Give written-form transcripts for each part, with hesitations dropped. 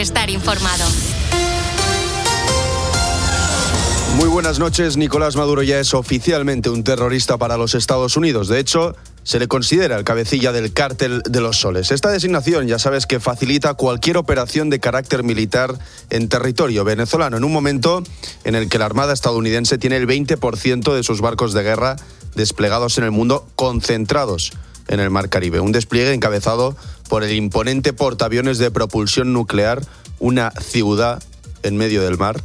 estar informado. Muy buenas noches. Nicolás Maduro ya es oficialmente un terrorista para los Estados Unidos. De hecho, se le considera el cabecilla del Cártel de los Soles. Esta designación, ya sabes, que facilita cualquier operación de carácter militar en territorio venezolano, en un momento en el que la Armada estadounidense tiene el 20% de sus barcos de guerra desplegados en el mundo, concentrados en el Mar Caribe. Un despliegue encabezado por el imponente portaaviones de propulsión nuclear, una ciudad en medio del mar,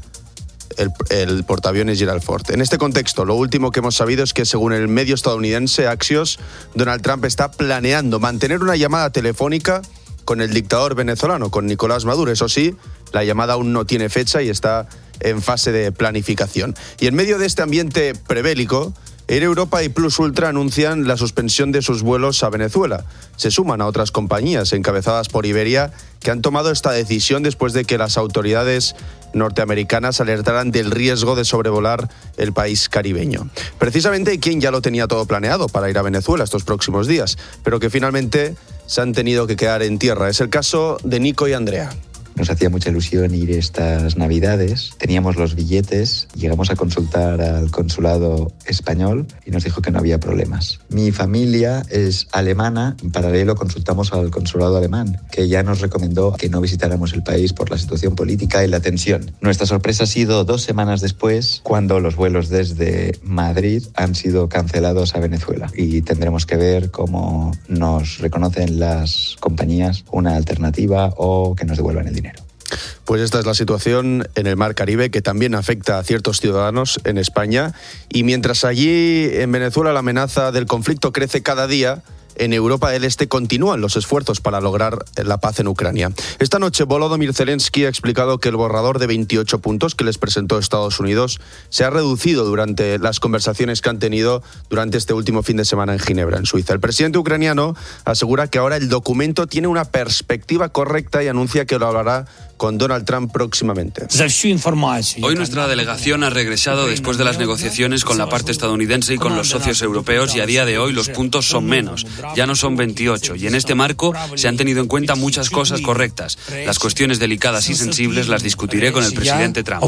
el portaaviones Gerald Ford. En este contexto, lo último que hemos sabido es que, según el medio estadounidense Axios, Donald Trump está planeando mantener una llamada telefónica con el dictador venezolano, con Nicolás Maduro. Eso sí, la llamada aún no tiene fecha y está en fase de planificación. Y en medio de este ambiente prebélico, Air Europa y Plus Ultra anuncian la suspensión de sus vuelos a Venezuela. Se suman a otras compañías encabezadas por Iberia que han tomado esta decisión después de que las autoridades norteamericanas alertaran del riesgo de sobrevolar el país caribeño. Precisamente hay quien ya lo tenía todo planeado para ir a Venezuela estos próximos días, pero que finalmente se han tenido que quedar en tierra. Es el caso de Nico y Andrea. Nos hacía mucha ilusión ir estas Navidades, teníamos los billetes, llegamos a consultar al consulado español y nos dijo que no había problemas. Mi familia es alemana, en paralelo consultamos al consulado alemán, que ya nos recomendó que no visitáramos el país por la situación política y la tensión. Nuestra sorpresa ha sido 2 semanas después, cuando los vuelos desde Madrid han sido cancelados a Venezuela, y tendremos que ver cómo nos reconocen las compañías una alternativa o que nos devuelvan el dinero. Pues esta es la situación en el Mar Caribe, que también afecta a ciertos ciudadanos en España. Y mientras allí en Venezuela la amenaza del conflicto crece cada día, en Europa del Este continúan los esfuerzos para lograr la paz en Ucrania. Esta noche Volodymyr Zelensky ha explicado que el borrador de 28 puntos que les presentó Estados Unidos se ha reducido durante las conversaciones que han tenido durante este último fin de semana en Ginebra, en Suiza. El presidente ucraniano asegura que ahora el documento tiene una perspectiva correcta y anuncia que lo hablará con Donald Trump próximamente. Hoy nuestra delegación ha regresado después de las negociaciones con la parte estadounidense y con los socios europeos, y a día de hoy los puntos son menos. Ya no son 28, y en este marco se han tenido en cuenta muchas cosas correctas. Las cuestiones delicadas y sensibles las discutiré con el presidente Trump.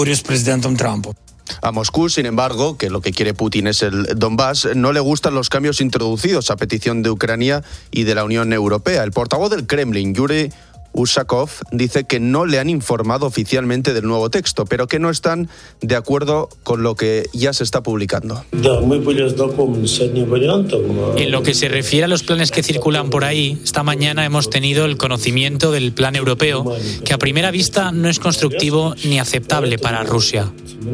A Moscú, sin embargo, que lo que quiere Putin es el Donbass, no le gustan los cambios introducidos a petición de Ucrania y de la Unión Europea. El portavoz del Kremlin, Yuri Ushakov, dice que no le han informado oficialmente del nuevo texto, pero que no están de acuerdo con lo que ya se está publicando. En lo que se refiere a los planes que circulan por ahí, esta mañana hemos tenido el conocimiento del plan europeo, que a primera vista no es constructivo ni aceptable para Rusia.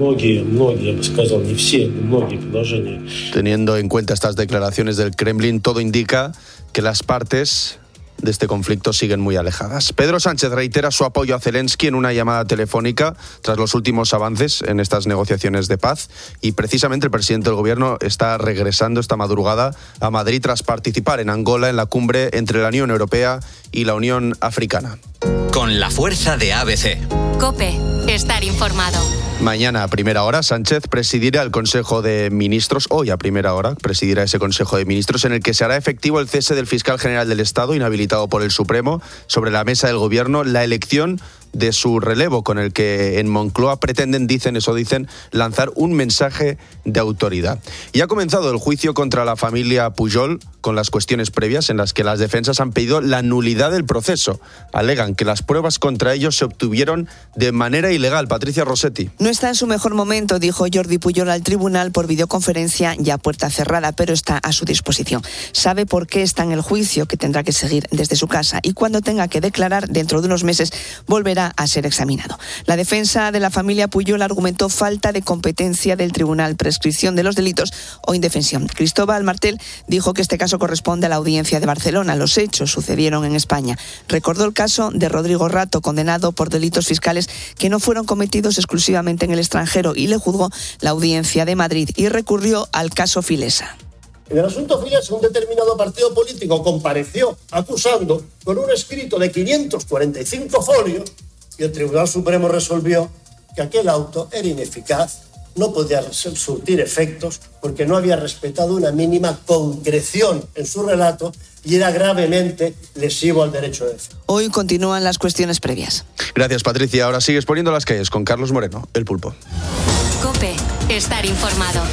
Teniendo en cuenta estas declaraciones del Kremlin, todo indica que las partes de este conflicto siguen muy alejadas. Pedro Sánchez reitera su apoyo a Zelensky en una llamada telefónica tras los últimos avances en estas negociaciones de paz, y precisamente el presidente del gobierno está regresando esta madrugada a Madrid tras participar en Angola en la cumbre entre la Unión Europea y la Unión Africana. Con la fuerza de ABC. COPE, estar informado. Mañana a primera hora Sánchez presidirá el Consejo de Ministros. Hoy a primera hora presidirá ese Consejo de Ministros en el que se hará efectivo el cese del fiscal general del Estado, inhabilitado por el Supremo. Sobre la mesa del Gobierno, la elección de su relevo, con el que en Moncloa pretenden, dicen, lanzar un mensaje de autoridad. Y ha comenzado el juicio contra la familia Pujol, con las cuestiones previas en las que las defensas han pedido la nulidad del proceso. Alegan que las pruebas contra ellos se obtuvieron de manera ilegal. Patricia Rossetti. No está en su mejor momento, dijo Jordi Pujol al tribunal por videoconferencia y a puerta cerrada, pero está a su disposición. Sabe por qué está en el juicio, que tendrá que seguir desde su casa, y cuando tenga que declarar dentro de unos meses volverá a ser examinado. La defensa de la familia Pujol argumentó falta de competencia del tribunal, prescripción de los delitos o indefensión. Cristóbal Martel dijo que este caso corresponde a la Audiencia de Barcelona. Los hechos sucedieron en España. Recordó el caso de Rodrigo Rato, condenado por delitos fiscales que no fueron cometidos exclusivamente en el extranjero, y le juzgó la Audiencia de Madrid, y recurrió al caso Filesa. En el asunto Filesa, un determinado partido político compareció acusando con un escrito de 545 folios, y el Tribunal Supremo resolvió que aquel auto era ineficaz, no podía surtir efectos porque no había respetado una mínima concreción en su relato y era gravemente lesivo al derecho de defensa. Hoy continúan las cuestiones previas. Gracias, Patricia. Ahora sigues poniendo las calles con Carlos Moreno, el Pulpo. COPE. Estar informado.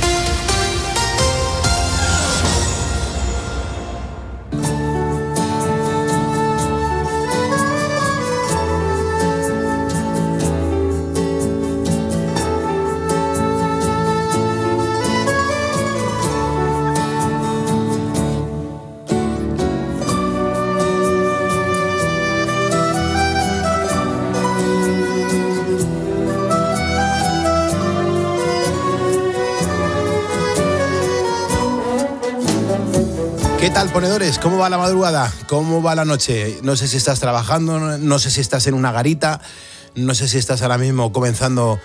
¿Qué tal, ponedores? ¿Cómo va la madrugada? ¿Cómo va la noche? No sé si estás trabajando, no sé si estás en una garita, no sé si estás ahora mismo comenzando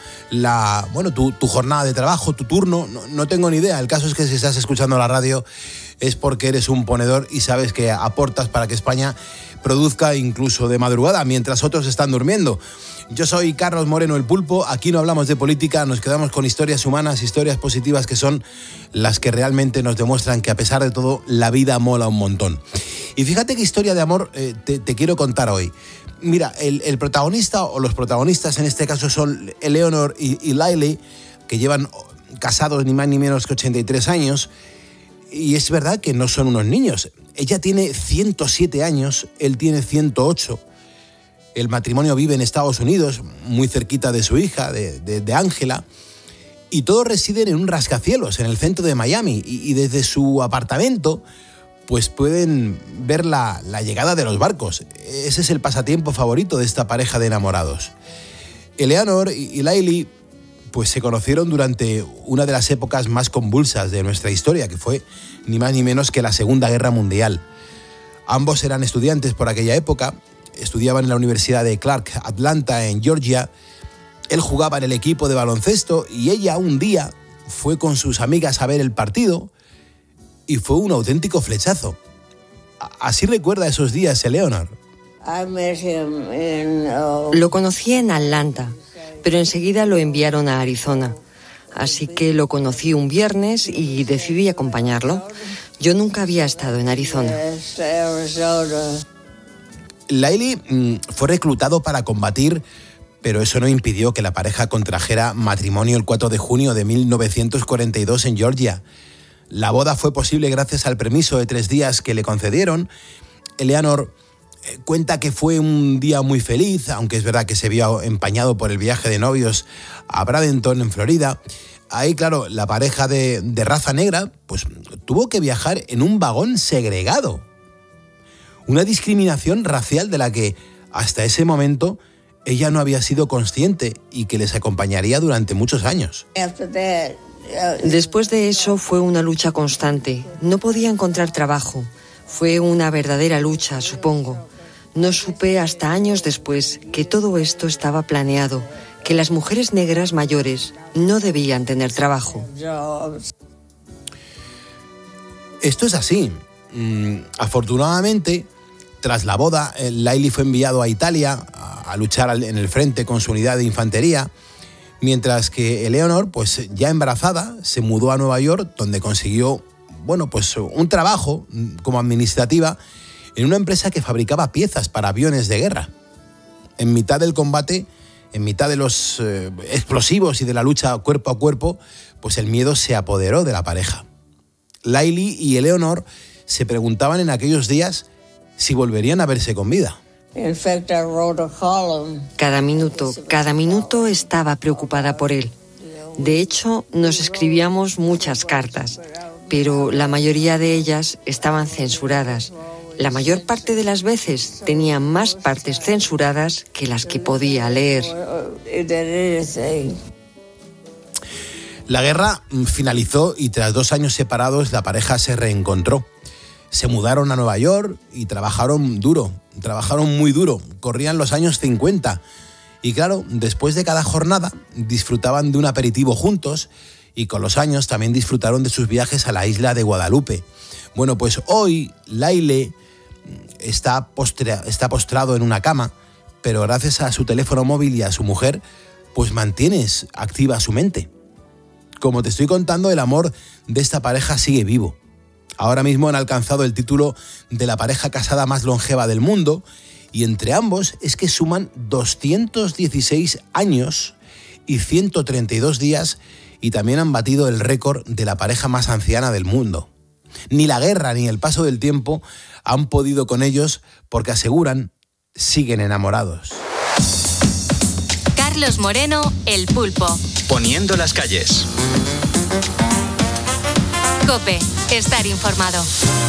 tu jornada de trabajo, tu turno, no tengo ni idea. El caso es que si estás escuchando la radio es porque eres un ponedor y sabes que aportas para que España produzca incluso de madrugada, mientras otros están durmiendo. Yo soy Carlos Moreno, el Pulpo. Aquí no hablamos de política, nos quedamos con historias humanas, historias positivas que son las que realmente nos demuestran que a pesar de todo la vida mola un montón. Y fíjate qué historia de amor te quiero contar hoy. Mira, el protagonista o los protagonistas en este caso son Eleanor y Lily, que llevan casados ni más ni menos que 83 años. Y es verdad que no son unos niños. Ella tiene 107 años, él tiene 108. El matrimonio vive en Estados Unidos, muy cerquita de su hija, de Ángela, y todos residen en un rascacielos en el centro de Miami, y desde su apartamento pues pueden ver la llegada de los barcos. Ese es el pasatiempo favorito de esta pareja de enamorados. Eleanor y Lily pues se conocieron durante una de las épocas más convulsas de nuestra historia, que fue ni más ni menos que la Segunda Guerra Mundial. Ambos eran estudiantes por aquella época. Estudiaban en la Universidad de Clark, Atlanta, en Georgia. Él jugaba en el equipo de baloncesto y ella un día fue con sus amigas a ver el partido y fue un auténtico flechazo. Así recuerda esos días Eleanor. Lo conocí en Atlanta, pero enseguida lo enviaron a Arizona. Así que lo conocí un viernes y decidí acompañarlo. Yo nunca había estado en Arizona. Lily fue reclutado para combatir, pero eso no impidió que la pareja contrajera matrimonio el 4 de junio de 1942 en Georgia. La boda fue posible gracias al permiso de 3 días que le concedieron. Eleanor cuenta que fue un día muy feliz, aunque es verdad que se vio empañado por el viaje de novios a Bradenton, en Florida. Ahí, claro, la pareja de raza negra pues tuvo que viajar en un vagón segregado. Una discriminación racial de la que hasta ese momento ella no había sido consciente y que les acompañaría durante muchos años. Después de eso fue una lucha constante. No podía encontrar trabajo. Fue una verdadera lucha, supongo. No supe hasta años después que todo esto estaba planeado, que las mujeres negras mayores no debían tener trabajo. Esto es así. Afortunadamente, tras la boda, Lily fue enviado a Italia a luchar en el frente con su unidad de infantería, mientras que Eleanor, pues ya embarazada, se mudó a Nueva York, donde consiguió un trabajo como administrativa en una empresa que fabricaba piezas para aviones de guerra. En mitad del combate, en mitad de los explosivos y de la lucha cuerpo a cuerpo, pues el miedo se apoderó de la pareja. Lily y Eleanor se preguntaban en aquellos días si volverían a verse con vida. Cada minuto estaba preocupada por él. De hecho, nos escribíamos muchas cartas, pero la mayoría de ellas estaban censuradas. La mayor parte de las veces tenía más partes censuradas que las que podía leer. La guerra finalizó y tras 2 años separados la pareja se reencontró. Se mudaron a Nueva York y trabajaron muy duro, corrían los años 50. Y claro, después de cada jornada disfrutaban de un aperitivo juntos y con los años también disfrutaron de sus viajes a la isla de Guadalupe. Bueno, pues hoy Lyle está postrado en una cama, pero gracias a su teléfono móvil y a su mujer, pues mantienes activa su mente. Como te estoy contando, el amor de esta pareja sigue vivo. Ahora mismo han alcanzado el título de la pareja casada más longeva del mundo y entre ambos es que suman 216 años y 132 días y también han batido el récord de la pareja más anciana del mundo. Ni la guerra ni el paso del tiempo han podido con ellos porque aseguran siguen enamorados. Carlos Moreno, El Pulpo. Poniendo las calles. COPE, estar informado.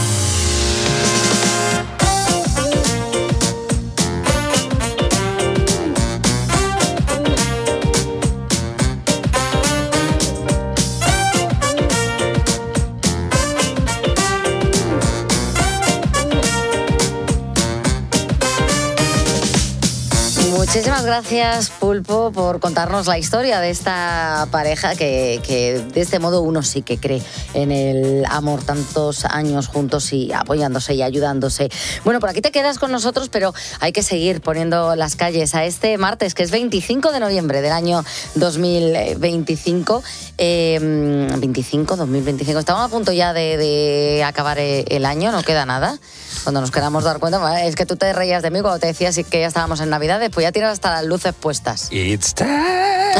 Muchísimas gracias, Pulpo, por contarnos la historia de esta pareja que de este modo uno sí que cree en el amor, tantos años juntos y apoyándose y ayudándose. Bueno, por aquí te quedas con nosotros, pero hay que seguir poniendo las calles a este martes, que es 25 de noviembre del año 2025. 2025. Estamos a punto ya de acabar el año, no queda nada. Cuando nos queramos dar cuenta, es que tú te reías de mí cuando te decías que ya estábamos en Navidades, pues ya tienes hasta las luces puestas. It's time.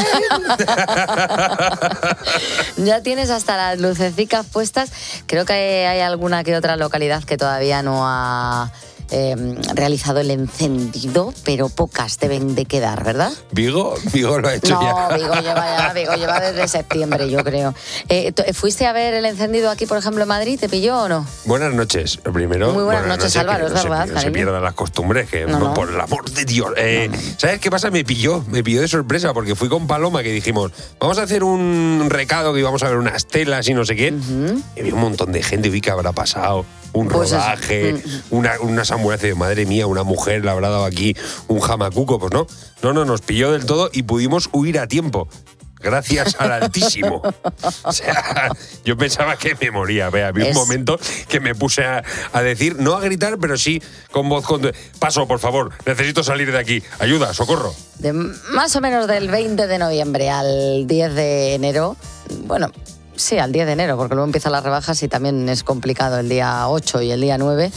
Ya tienes hasta las lucecicas puestas. Creo que hay alguna que otra localidad que todavía no ha realizado el encendido, pero pocas deben de quedar, ¿verdad? Vigo lo ha hecho ya. No, Vigo lleva desde septiembre, yo creo. ¿Fuiste a ver el encendido aquí, por ejemplo, en Madrid? ¿Te pilló o no? Buenas noches, lo primero. Muy buenas noches, Álvaro, es verdad. No se pierdan las costumbres, que por el amor de Dios. ¿Sabes qué pasa? Me pilló de sorpresa, porque fui con Paloma, que dijimos, vamos a hacer un recado, que íbamos a ver unas telas y no sé qué. Y vi un montón de gente, vi que habrá pasado un rodaje, unas ambulancias, madre mía, una mujer le habrá dado aquí un jamacuco, pues no, nos pilló del todo y pudimos huir a tiempo. Gracias al Altísimo. O sea, yo pensaba que me moría. Había un momento que me puse a decir, no a gritar, pero sí con voz paso, por favor, necesito salir de aquí. Ayuda, socorro. Más o menos del 20 de noviembre al 10 de enero, bueno, sí, al 10 de enero, porque luego empiezan las rebajas y también es complicado el día 8 y el día 9,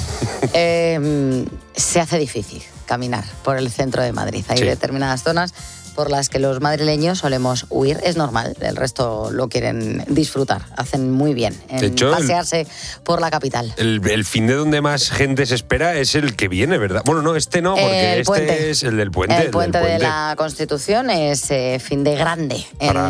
se hace difícil caminar por el centro de Madrid. Hay determinadas zonas por las que los madrileños solemos huir. Es normal, el resto lo quieren disfrutar, hacen muy bien en pasearse por la capital. El fin de donde más gente se espera es el que viene, ¿verdad? Bueno, no, este no, porque este es el del puente. El puente de la Constitución es fin de grande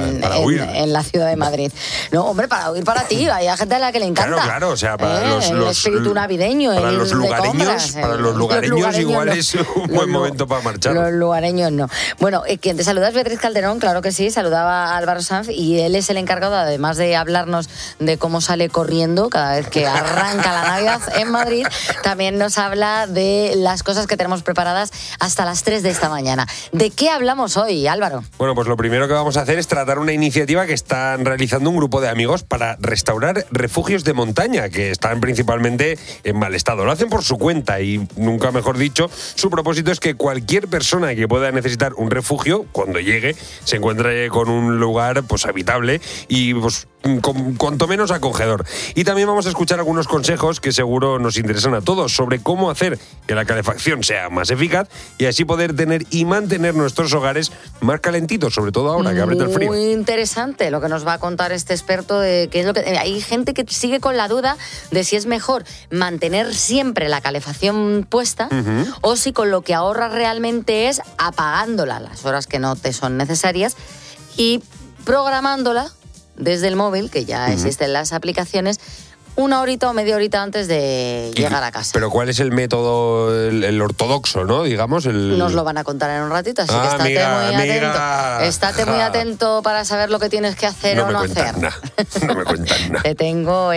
en la ciudad de Madrid. No, hombre, para huir para ti, hay gente a la que le encanta. Claro, o sea, para el espíritu navideño. Para los lugareños, igual es un buen momento para marchar. Los lugareños no. Bueno, quien te saluda es Beatriz Calderón, claro que sí, saludaba a Álvaro Sanz y él es el encargado, además de hablarnos de cómo sale corriendo cada vez que arranca la Navidad en Madrid, también nos habla de las cosas que tenemos preparadas hasta las 3 de esta mañana. ¿De qué hablamos hoy, Álvaro? Bueno, pues lo primero que vamos a hacer es tratar una iniciativa que están realizando un grupo de amigos para restaurar refugios de montaña que están principalmente en mal estado. Lo hacen por su cuenta y, nunca mejor dicho, su propósito es que cualquier persona que pueda necesitar un refugio, cuando llegue, se encuentre con un lugar pues habitable y pues cuanto menos acogedor. Y también vamos a escuchar algunos consejos que seguro nos interesan a todos sobre cómo hacer que la calefacción sea más eficaz y así poder tener y mantener nuestros hogares más calentitos, sobre todo ahora que aprieta el frío. Muy interesante lo que nos va a contar este experto de qué es lo que hay gente que sigue con la duda de si es mejor mantener siempre la calefacción puesta o si con lo que ahorras realmente es apagándola las horas que no te son necesarias y programándola desde el móvil, que ya existen las aplicaciones, una horita o media horita antes de llegar a casa. Pero ¿cuál es el método, el ortodoxo, no? Digamos, Nos lo van a contar en un ratito, así que estate muy atento. Estate muy atento para saber lo que tienes que hacer o no hacer. No me cuentan nada. Te tengo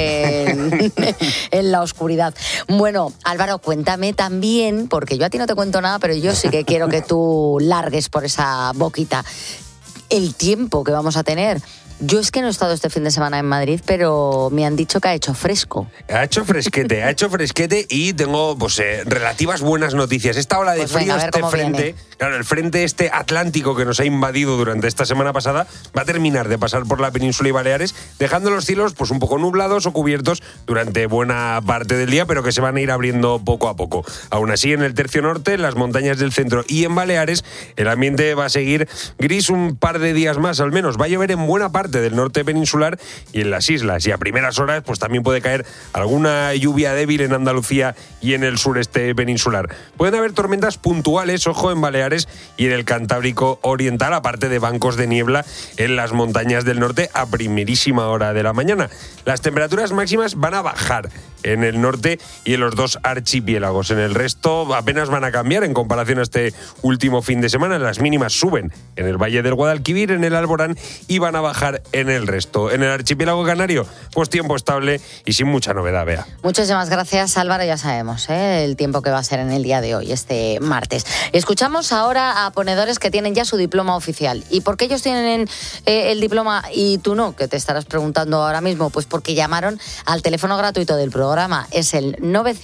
en la oscuridad. Bueno, Álvaro, cuéntame también, porque yo a ti no te cuento nada, pero yo sí que quiero que tú largues por esa boquita el tiempo que vamos a tener Yo es que no he estado este fin de semana en Madrid, pero me han dicho que ha hecho fresco. Ha hecho fresquete y tengo relativas buenas noticias. Esta ola de frío, este frente, claro, el frente este atlántico que nos ha invadido durante esta semana pasada, va a terminar de pasar por la península y Baleares, dejando los cielos un poco nublados o cubiertos durante buena parte del día, pero que se van a ir abriendo poco a poco. Aún así, en el tercio norte, en las montañas del centro y en Baleares, el ambiente va a seguir gris un par de días más al menos. Va a llover en buena parte del norte peninsular y en las islas, y a primeras horas también puede caer alguna lluvia débil en Andalucía y en el sureste peninsular. Pueden haber tormentas puntuales, ojo, en Baleares y en el Cantábrico oriental, aparte de bancos de niebla en las montañas del norte a primerísima hora de la mañana. Las temperaturas máximas van a bajar en el norte y en los dos archipiélagos. En el resto apenas van a cambiar en comparación a este último fin de semana. Las mínimas suben en el Valle del Guadalquivir, en el Alborán, y van a bajar en el resto. En el archipiélago canario, tiempo estable y sin mucha novedad, Bea. Muchísimas gracias, Álvaro. Ya sabemos el tiempo que va a ser en el día de hoy, este martes. Escuchamos ahora a ponedores que tienen ya su diploma oficial. ¿Y por qué ellos tienen el diploma y tú no? Que te estarás preguntando ahora mismo. Pues porque llamaron al teléfono gratuito del programa. Es el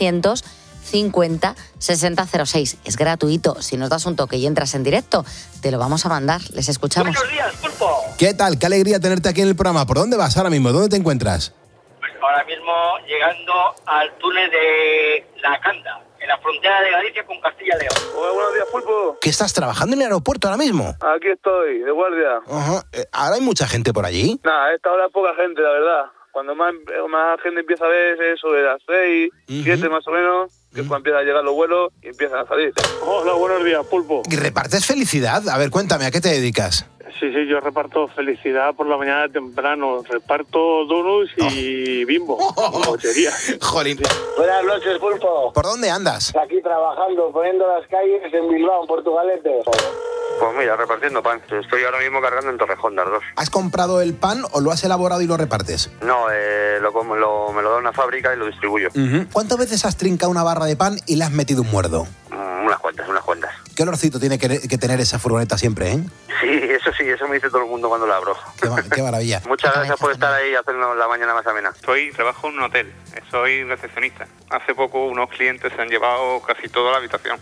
950 6006. Es gratuito. Si nos das un toque y entras en directo, te lo vamos a mandar. Les escuchamos. Buenos días, Pulpo. ¿Qué tal? Qué alegría tenerte aquí en el programa. ¿Por dónde vas ahora mismo? ¿Dónde te encuentras? Pues ahora mismo llegando al túnel de La Canda, en la frontera de Galicia con Castilla y León. Hola, buenos días, Pulpo. ¿Qué estás trabajando en el aeropuerto ahora mismo? Aquí estoy, de guardia. Ajá. ¿Ahora hay mucha gente por allí? Nada, a esta hora poca gente, la verdad. Cuando más gente empieza a ver es sobre las 6, 7 más o menos, que cuando empiezan a llegar los vuelos y empiezan a salir. Hola, buenos días, Pulpo. ¿Y repartes felicidad? A ver, cuéntame, ¿a qué te dedicas? Sí, yo reparto felicidad por la mañana temprano. Reparto donuts y Bimbo. Mochería. Jolín. Buenas noches, Pulpo. ¿Por dónde andas? Aquí trabajando, poniendo las calles en Bilbao, en Portugalete. Pues mira, repartiendo pan. Estoy ahora mismo cargando en Torrejón de Ardoz. ¿Has comprado el pan o lo has elaborado y lo repartes? No, me lo da una fábrica y lo distribuyo. ¿Cuántas veces has trincado una barra de pan y le has metido un muerdo? Unas cuantas. ¿Qué olorcito tiene que tener esa furgoneta siempre, Sí, eso me dice todo el mundo cuando la abro. Qué maravilla. Muchas gracias por estar ahí y hacernos la mañana más amena. Trabajo en un hotel, soy recepcionista. Hace poco unos clientes se han llevado casi toda la habitación.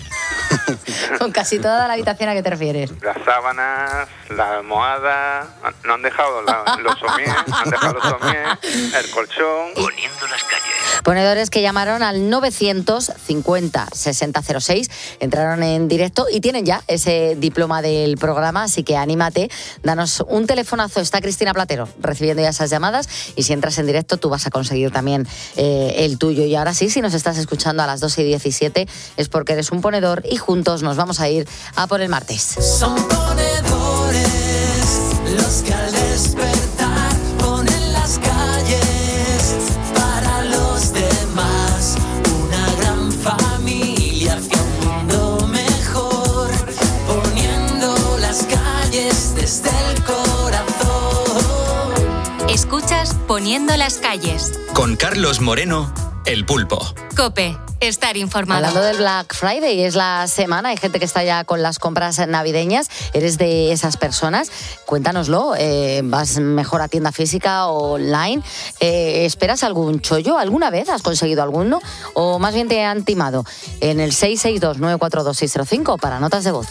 Con casi toda la habitación, ¿a qué te refieres? Las sábanas, la almohada, no han dejado los somiers, el colchón. Poniendo las calles. Ponedores que llamaron al 950 6006, entraron en directo y tienen ya ese diploma del programa, así que anímate, danos un telefonazo. Está Cristina Platero recibiendo ya esas llamadas y si entras en directo tú vas a conseguir también el tuyo. Y ahora sí, si nos estás escuchando a las 2:17 es porque eres un ponedor y juntos nos vamos a ir a por el martes. Son ponedores los que al despertar ponen las calles para los demás. Una gran familia hacia un mundo mejor, poniendo las calles desde el corazón. Escuchas Poniendo las calles. Con Carlos Moreno, El Pulpo. COPE. Estar informado. Hablando del Black Friday, es la semana, hay gente que está ya con las compras navideñas. ¿Eres de esas personas? Cuéntanoslo. ¿Vas mejor a tienda física o online? ¿Esperas algún chollo? ¿Alguna vez has conseguido alguno? ¿O más bien te han timado? En el 662-942-605 para notas de voz.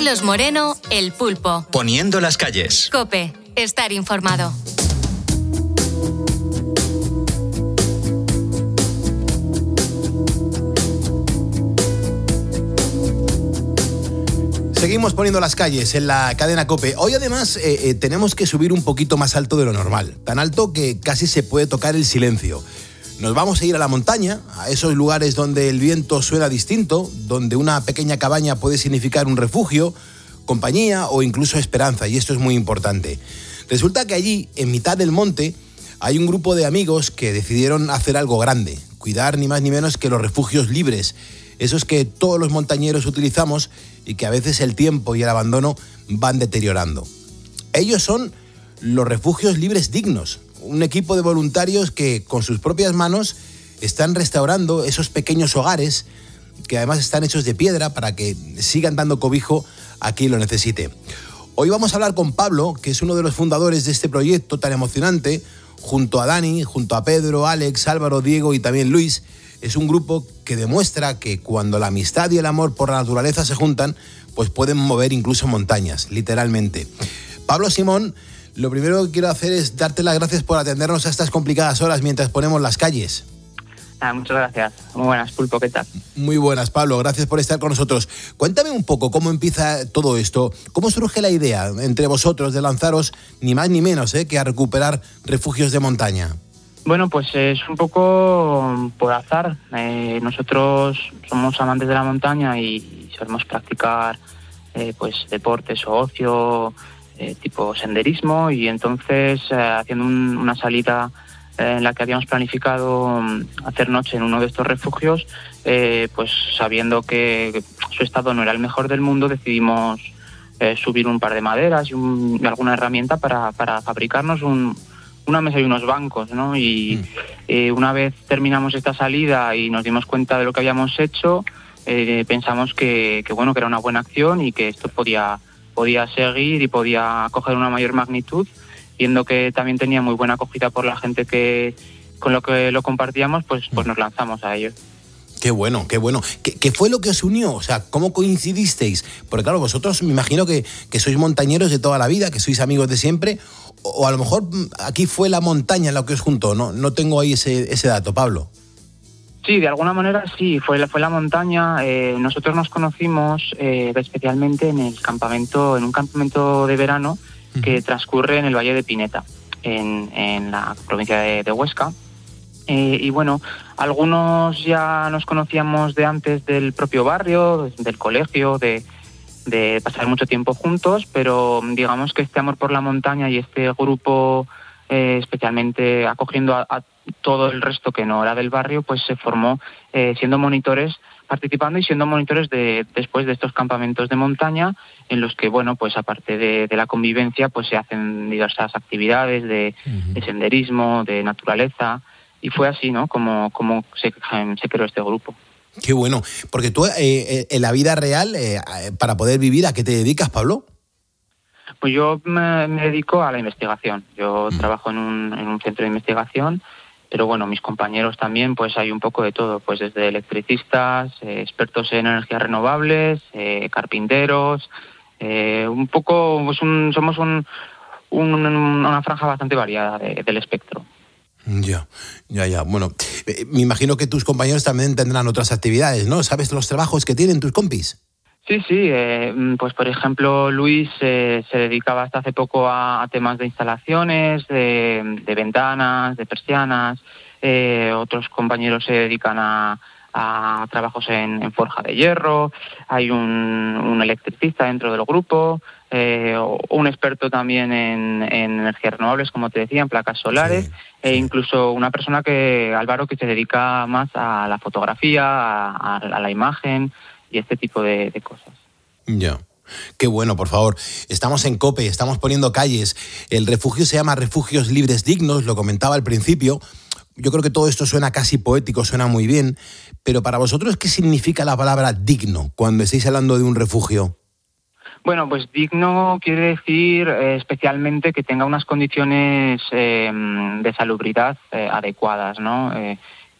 Carlos Moreno, El Pulpo. Poniendo las calles. COPE. Estar informado. Seguimos poniendo las calles en la cadena COPE. Hoy además tenemos que subir un poquito más alto de lo normal. Tan alto que casi se puede tocar el silencio. Nos vamos a ir a la montaña, a esos lugares donde el viento suena distinto, donde una pequeña cabaña puede significar un refugio, compañía o incluso esperanza, y esto es muy importante. Resulta que allí, en mitad del monte, hay un grupo de amigos que decidieron hacer algo grande, cuidar ni más ni menos que los refugios libres, esos que todos los montañeros utilizamos y que a veces el tiempo y el abandono van deteriorando. Ellos son los refugios libres dignos, un equipo de voluntarios que con sus propias manos están restaurando esos pequeños hogares que además están hechos de piedra para que sigan dando cobijo a quien lo necesite. Hoy vamos a hablar con Pablo, que es uno de los fundadores de este proyecto tan emocionante, junto a Dani, junto a Pedro, Alex, Álvaro, Diego y también Luis. Es un grupo que demuestra que cuando la amistad y el amor por la naturaleza se juntan, pues pueden mover incluso montañas, literalmente. Pablo Simón, lo primero que quiero hacer es darte las gracias por atendernos a estas complicadas horas mientras ponemos las calles. Muchas gracias. Muy buenas, Pulpo, ¿qué tal? Muy buenas, Pablo, gracias por estar con nosotros. Cuéntame un poco cómo empieza todo esto, cómo surge la idea entre vosotros de lanzaros ni más ni menos que a recuperar refugios de montaña. Bueno, pues es un poco por azar. Nosotros somos amantes de la montaña y solemos practicar pues deportes o ocio, tipo senderismo, y entonces haciendo una salida en la que habíamos planificado hacer noche en uno de estos refugios, pues sabiendo que su estado no era el mejor del mundo, decidimos subir un par de maderas y alguna herramienta para fabricarnos una mesa y unos bancos, ¿no? Y una vez terminamos esta salida y nos dimos cuenta de lo que habíamos hecho, pensamos que era una buena acción y que esto podía seguir y podía coger una mayor magnitud, viendo que también tenía muy buena acogida por la gente que con lo que lo compartíamos, pues nos lanzamos a ello. Qué bueno, qué bueno. ¿Qué fue lo que os unió? O sea, ¿cómo coincidisteis? Porque claro, vosotros me imagino que sois montañeros de toda la vida, que sois amigos de siempre, o a lo mejor aquí fue la montaña lo que os juntó, ¿no? No tengo ahí ese dato, Pablo. Sí, de alguna manera sí, fue la montaña. Nosotros nos conocimos especialmente en un campamento de verano que transcurre en el Valle de Pineta, en la provincia de Huesca. Y bueno, algunos ya nos conocíamos de antes del propio barrio, del colegio, de pasar mucho tiempo juntos, pero digamos que este amor por la montaña y este grupo, especialmente acogiendo a todo el resto que no era del barrio, pues se formó siendo monitores, participando y siendo monitores después de estos campamentos de montaña, en los que, bueno, pues aparte de la convivencia, pues se hacen diversas actividades de senderismo, de naturaleza, y fue así, ¿no?, como se creó este grupo. Qué bueno, porque tú en la vida real, para poder vivir, ¿a qué te dedicas, Pablo? Pues yo me dedico a la investigación. Yo trabajo en un centro de investigación, pero bueno, mis compañeros también, pues hay un poco de todo, pues desde electricistas, expertos en energías renovables, carpinteros, un poco, pues somos una franja bastante variada del espectro. Ya. Bueno, me imagino que tus compañeros también tendrán otras actividades, ¿no? ¿Sabes los trabajos que tienen tus compis? Sí, pues por ejemplo Luis se dedicaba hasta hace poco a temas de instalaciones, de ventanas, de persianas. Otros compañeros se dedican a trabajos en forja de hierro. Hay un electricista dentro del grupo, un experto también en energías renovables, como te decía, en placas solares, e incluso una persona Álvaro, que se dedica más a la fotografía, a la imagen y este tipo de cosas. Ya. Qué bueno, por favor. Estamos en COPE, estamos poniendo calles. El refugio se llama Refugios Libres Dignos, lo comentaba al principio. Yo creo que todo esto suena casi poético, suena muy bien, pero para vosotros, ¿qué significa la palabra digno cuando estáis hablando de un refugio? Bueno, pues digno quiere decir especialmente que tenga unas condiciones de salubridad adecuadas, ¿no?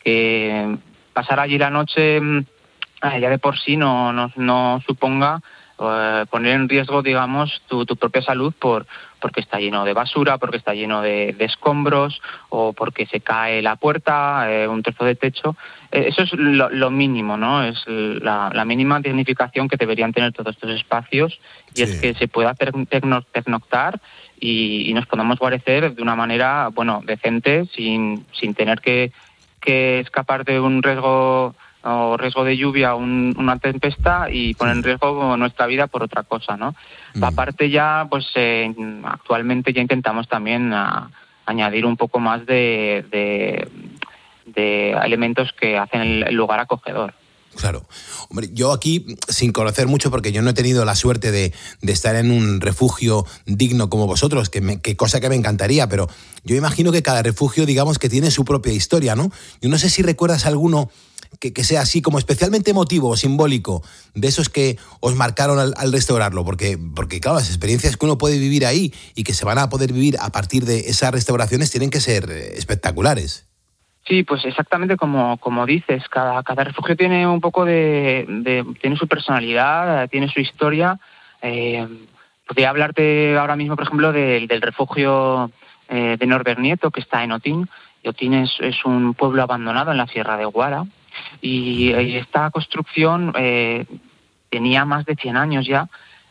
Que pasar allí la noche ya de por sí no suponga poner en riesgo, digamos, tu propia salud porque está lleno de basura, porque está lleno de escombros o porque se cae la puerta, un trozo de techo. Eso es lo mínimo, ¿no? Es la mínima dignificación que deberían tener todos estos espacios, y es que se pueda pernoctar y nos podamos guarecer de una manera, bueno, decente, sin tener que escapar de un riesgo de lluvia, una tempestad, y poner en riesgo nuestra vida por otra cosa, ¿no? Aparte ya, pues actualmente ya intentamos también añadir un poco más de elementos que hacen el lugar acogedor. Claro. Hombre, yo aquí, sin conocer mucho, porque yo no he tenido la suerte de estar en un refugio digno como vosotros, que cosa que me encantaría, pero yo imagino que cada refugio, digamos, que tiene su propia historia, ¿no? Yo no sé si recuerdas alguno que sea así como especialmente emotivo o simbólico, de esos que os marcaron al restaurarlo, porque claro, las experiencias que uno puede vivir ahí y que se van a poder vivir a partir de esas restauraciones tienen que ser espectaculares. Sí, pues exactamente como dices, cada refugio tiene un poco tiene su personalidad, tiene su historia. Podría hablarte ahora mismo, por ejemplo, del refugio de Norbernieto, que está en Otín. Y Otín es un pueblo abandonado en la Sierra de Guara, y esta construcción tenía más de 100 años ya,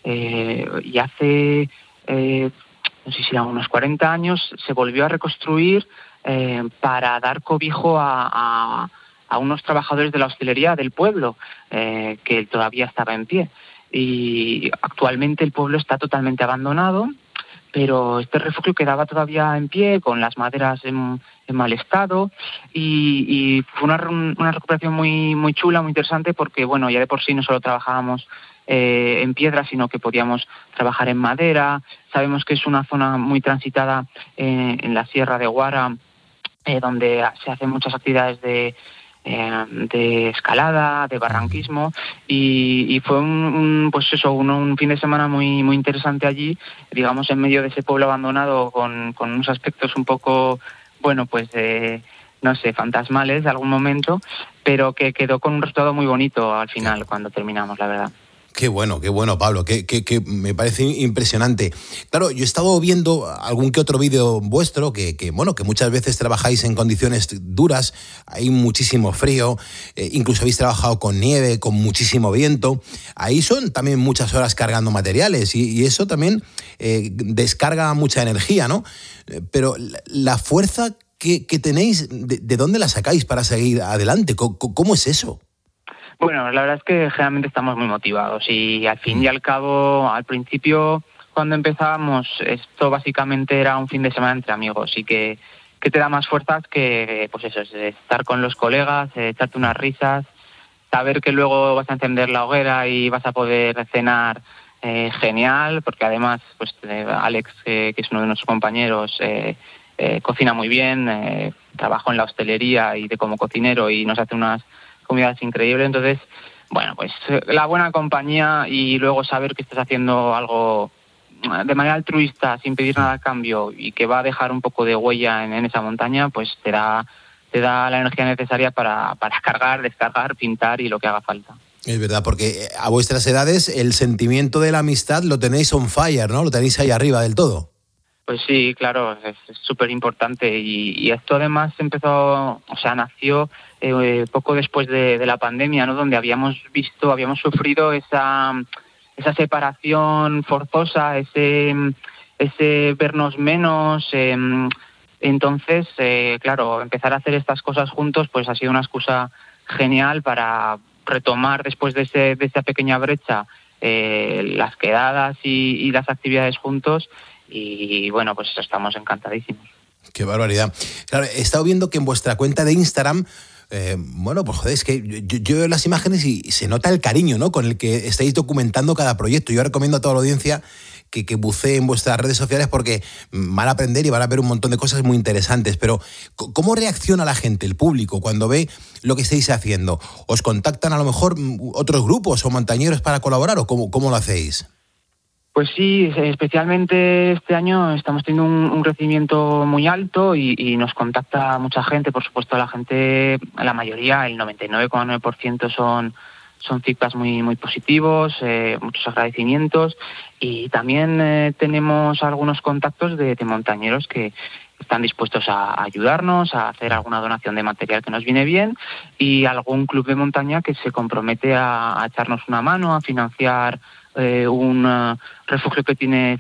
y hace, no sé si eran unos 40 años, se volvió a reconstruir para dar cobijo a unos trabajadores de la hostelería del pueblo, que todavía estaba en pie. Y actualmente el pueblo está totalmente abandonado, pero este refugio quedaba todavía en pie, con las maderas en mal estado, y fue una recuperación muy, muy chula, muy interesante, porque bueno, ya de por sí no solo trabajábamos en piedra, sino que podíamos trabajar en madera. Sabemos que es una zona muy transitada en la Sierra de Guara, donde se hacen muchas actividades de escalada, de barranquismo, y fue un fin de semana muy, muy interesante allí, digamos, en medio de ese pueblo abandonado, con unos aspectos un poco, bueno, pues no sé, fantasmales de algún momento, pero que quedó con un resultado muy bonito al final, cuando terminamos, la verdad. Qué bueno, Pablo, que me parece impresionante. Claro, yo he estado viendo algún que otro vídeo vuestro que muchas veces trabajáis en condiciones duras, hay muchísimo frío, incluso habéis trabajado con nieve, con muchísimo viento. Ahí son también muchas horas cargando materiales y eso también descarga mucha energía, ¿no? Pero la fuerza que tenéis, ¿de dónde la sacáis para seguir adelante? ¿Cómo es eso? Bueno, la verdad es que generalmente estamos muy motivados, y al fin y al cabo, al principio, cuando empezábamos, esto básicamente era un fin de semana entre amigos, y que te da más fuerzas que, pues eso, es estar con los colegas, echarte unas risas, saber que luego vas a encender la hoguera y vas a poder cenar genial, porque además, pues Alex, que es uno de nuestros compañeros, cocina muy bien, trabaja en la hostelería y como cocinero, y nos hace unas comidas increíbles. Entonces, bueno, pues la buena compañía, y luego saber que estás haciendo algo de manera altruista, sin pedir nada a cambio, y que va a dejar un poco de huella en esa montaña, pues te da la energía necesaria para cargar, descargar, pintar y lo que haga falta. Es verdad, porque a vuestras edades el sentimiento de la amistad lo tenéis on fire, ¿no? Lo tenéis ahí arriba del todo. Pues sí, claro, es súper importante, y esto además nació poco después de la pandemia, ¿no? Donde habíamos sufrido esa separación forzosa, ese vernos menos. Entonces, claro, empezar a hacer estas cosas juntos, pues ha sido una excusa genial para retomar después de esa pequeña brecha las quedadas y las actividades juntos. Y bueno, pues estamos encantadísimos. Qué barbaridad. Claro, he estado viendo que en vuestra cuenta de Instagram, es que yo veo las imágenes y se nota el cariño, ¿no?, con el que estáis documentando cada proyecto. Yo recomiendo a toda la audiencia que bucee en vuestras redes sociales, porque van a aprender y van a ver un montón de cosas muy interesantes. Pero ¿cómo reacciona la gente, el público, cuando ve lo que estáis haciendo? ¿Os contactan a lo mejor otros grupos o montañeros para colaborar, o cómo lo hacéis? Pues sí, especialmente este año estamos teniendo un crecimiento muy alto, y nos contacta mucha gente. Por supuesto, la mayoría, el 99,9% son feedbacks muy, muy positivos, muchos agradecimientos, y también tenemos algunos contactos de montañeros que están dispuestos a ayudarnos, a hacer alguna donación de material que nos viene bien, y algún club de montaña que se compromete a echarnos una mano, a financiar un refugio que tiene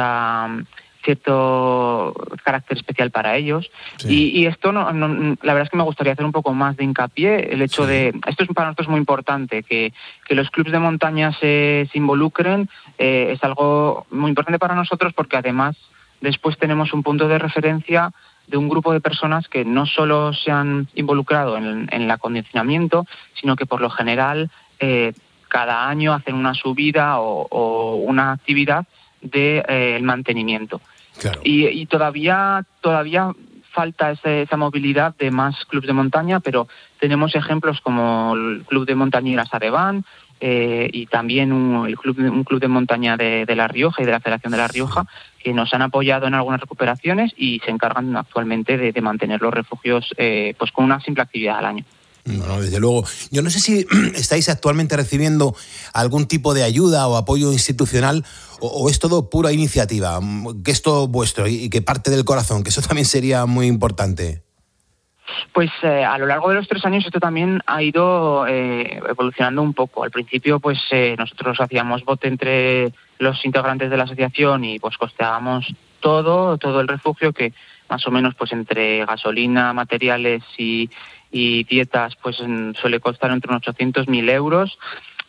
cierto carácter especial para ellos. Sí. Y esto la verdad es que me gustaría hacer un poco más de hincapié, el hecho de, esto es para nosotros muy importante, que los clubes de montaña se involucren, es algo muy importante para nosotros, porque además después tenemos un punto de referencia de un grupo de personas que no solo se han involucrado en el acondicionamiento, sino que por lo general cada año hacen una subida o una actividad de el mantenimiento. Claro. Y todavía falta esa movilidad de más clubes de montaña, pero tenemos ejemplos como el Club de Montañeras Areván, y también un club de montaña de La Rioja y de la Federación de La Rioja, que nos han apoyado en algunas recuperaciones y se encargan actualmente de mantener los refugios pues con una simple actividad al año. No, desde luego. Yo no sé si estáis actualmente recibiendo algún tipo de ayuda o apoyo institucional, o es todo pura iniciativa, que es todo vuestro y que parte del corazón, que eso también sería muy importante. Pues a lo largo de los 3 años esto también ha ido evolucionando un poco. Al principio pues nosotros hacíamos bote entre los integrantes de la asociación y pues costeábamos todo el refugio, que más o menos pues entre gasolina, materiales y dietas pues suele costar entre unos 800.000 euros,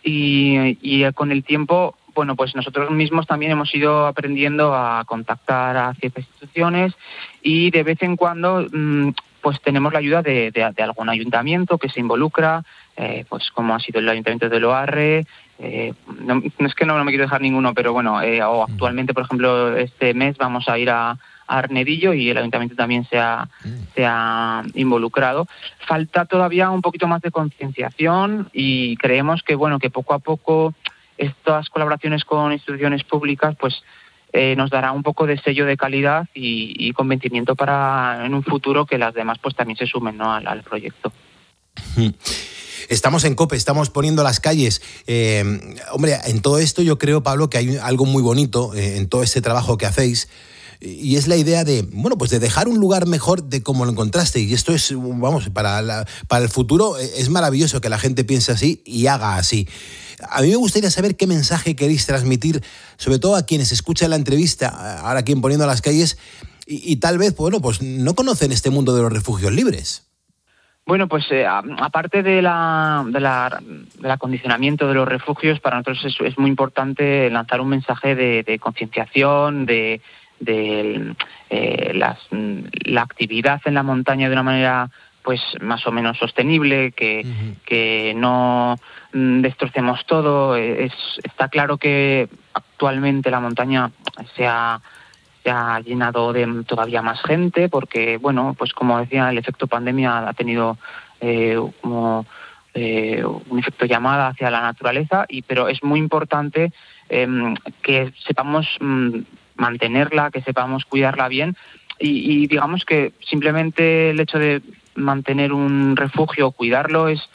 y con el tiempo, bueno, pues nosotros mismos también hemos ido aprendiendo a contactar a ciertas instituciones, y de vez en cuando pues tenemos la ayuda de algún ayuntamiento que se involucra, pues como ha sido el Ayuntamiento de Loarre, no es que no me quiero dejar ninguno, pero bueno, o actualmente, por ejemplo, este mes vamos a ir a Arnedillo y el Ayuntamiento también se ha involucrado. Falta todavía un poquito más de concienciación, y creemos que bueno, que poco a poco estas colaboraciones con instituciones públicas pues nos dará un poco de sello de calidad y convencimiento para en un futuro que las demás pues también se sumen, ¿no?, al proyecto. Estamos en COPE, estamos poniendo las calles. Hombre, en todo esto yo creo, Pablo, que hay algo muy bonito en todo este trabajo que hacéis, y es la idea de, bueno, pues de dejar un lugar mejor de como lo encontraste. Y esto es, vamos, para el futuro es maravilloso que la gente piense así y haga así. A mí me gustaría saber qué mensaje queréis transmitir, sobre todo a quienes escuchan la entrevista, ahora aquí en Poniendo las Calles, y tal vez, bueno, pues no conocen este mundo de los refugios libres. Bueno, pues aparte del acondicionamiento de los refugios, para nosotros es muy importante lanzar un mensaje de concienciación, de la actividad en la montaña de una manera pues más o menos sostenible, que no destrocemos todo. Está claro que actualmente la montaña se ha llenado de todavía más gente, porque bueno, pues como decía, el efecto pandemia ha tenido un efecto llamada hacia la naturaleza, pero es muy importante que sepamos mantenerla, que sepamos cuidarla bien, y digamos que simplemente el hecho de mantener un refugio, cuidarlo, es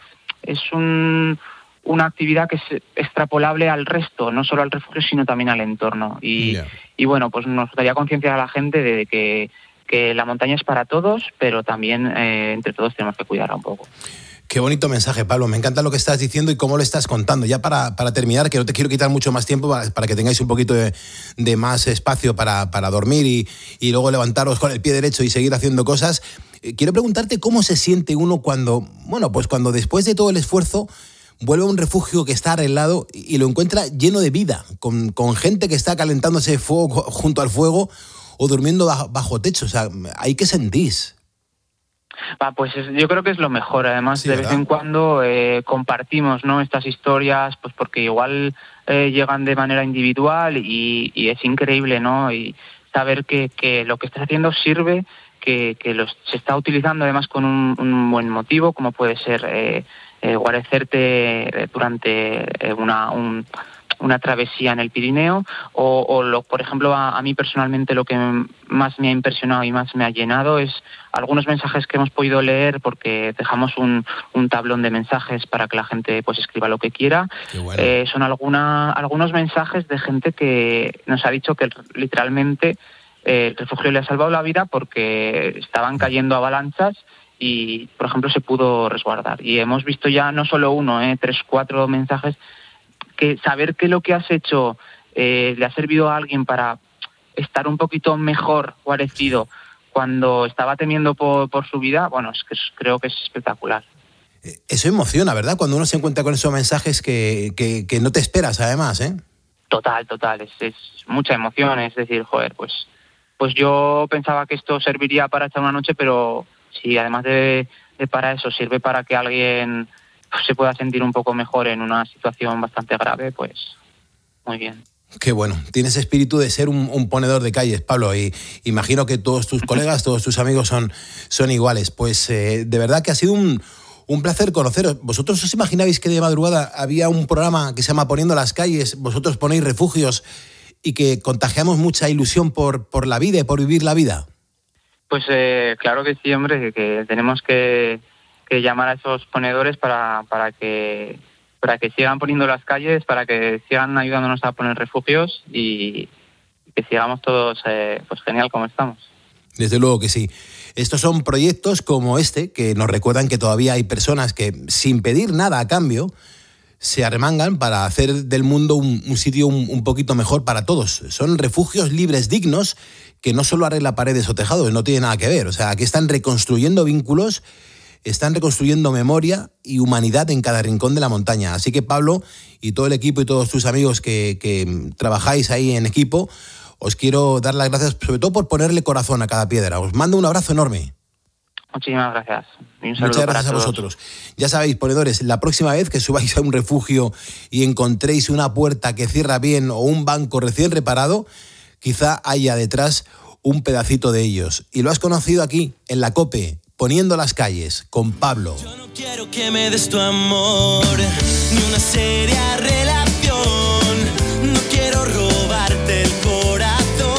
una actividad que es extrapolable al resto, no solo al refugio, sino también al entorno. Y bueno, pues nos gustaría concienciar a la gente de que la montaña es para todos, pero también entre todos tenemos que cuidarla un poco. Qué bonito mensaje, Pablo. Me encanta lo que estás diciendo y cómo lo estás contando. Ya para terminar, que no te quiero quitar mucho más tiempo para que tengáis un poquito de más espacio para dormir y luego levantaros con el pie derecho y seguir haciendo cosas. Quiero preguntarte cómo se siente uno cuando después de todo el esfuerzo vuelve a un refugio que está arreglado y lo encuentra lleno de vida, con gente que está calentándose fuego junto al fuego o durmiendo bajo techo. O sea, ¿ahí qué sentís? Pues yo creo que es lo mejor. Además, sí, de vez en cuando compartimos, ¿no?, estas historias, pues porque igual llegan de manera individual y es increíble, ¿no? Y saber que lo que estás haciendo sirve, que se está utilizando además con un buen motivo, como puede ser guarecerte durante una travesía en el Pirineo, o por ejemplo, a mí personalmente lo que más me ha impresionado y más me ha llenado es algunos mensajes que hemos podido leer, porque dejamos un tablón de mensajes para que la gente pues escriba lo que quiera. Bueno. Son algunos mensajes de gente que nos ha dicho que literalmente el refugio le ha salvado la vida porque estaban cayendo avalanchas y, por ejemplo, se pudo resguardar. Y hemos visto ya no solo uno, 3, 4 mensajes, que saber que lo que has hecho le ha servido a alguien para estar un poquito mejor guarecido cuando estaba temiendo por su vida, bueno, creo que es espectacular. Eso emociona, ¿verdad? Cuando uno se encuentra con esos mensajes que no te esperas, además, ¿eh? Total, es mucha emoción, es decir, joder, pues yo pensaba que esto serviría para echar una noche, pero si además de para eso sirve para que alguien se pueda sentir un poco mejor en una situación bastante grave, pues muy bien. Qué bueno, tienes espíritu de ser un ponedor de calles, Pablo, y imagino que todos tus colegas, todos tus amigos son iguales. Pues de verdad que ha sido un placer conoceros. ¿Vosotros os imaginabais que de madrugada había un programa que se llama Poniendo las calles, vosotros ponéis refugios y que contagiamos mucha ilusión por la vida y por vivir la vida? Pues claro que sí, hombre, que tenemos que llamar a esos ponedores para que sigan poniendo las calles, para que sigan ayudándonos a poner refugios y que sigamos todos pues genial como estamos. Desde luego que sí. Estos son proyectos como este que nos recuerdan que todavía hay personas que, sin pedir nada a cambio, se arremangan para hacer del mundo un sitio un poquito mejor para todos. Son refugios libres, dignos, que no solo arregla paredes o tejados, no tiene nada que ver. O sea, aquí están reconstruyendo vínculos, están reconstruyendo memoria y humanidad en cada rincón de la montaña. Así que, Pablo, y todo el equipo y todos tus amigos que trabajáis ahí en equipo, os quiero dar las gracias, sobre todo por ponerle corazón a cada piedra. Os mando un abrazo enorme. Muchísimas gracias. Y un saludo. Muchas gracias para a vosotros. Ya sabéis, ponedores, la próxima vez que subáis a un refugio y encontréis una puerta que cierra bien o un banco recién reparado, quizá haya detrás un pedacito de ellos. Y lo has conocido aquí, en la COPE, Poniendo las calles, con Pablo. Yo no quiero que me des tu amor, ni una seria relación. No quiero robarte el corazón.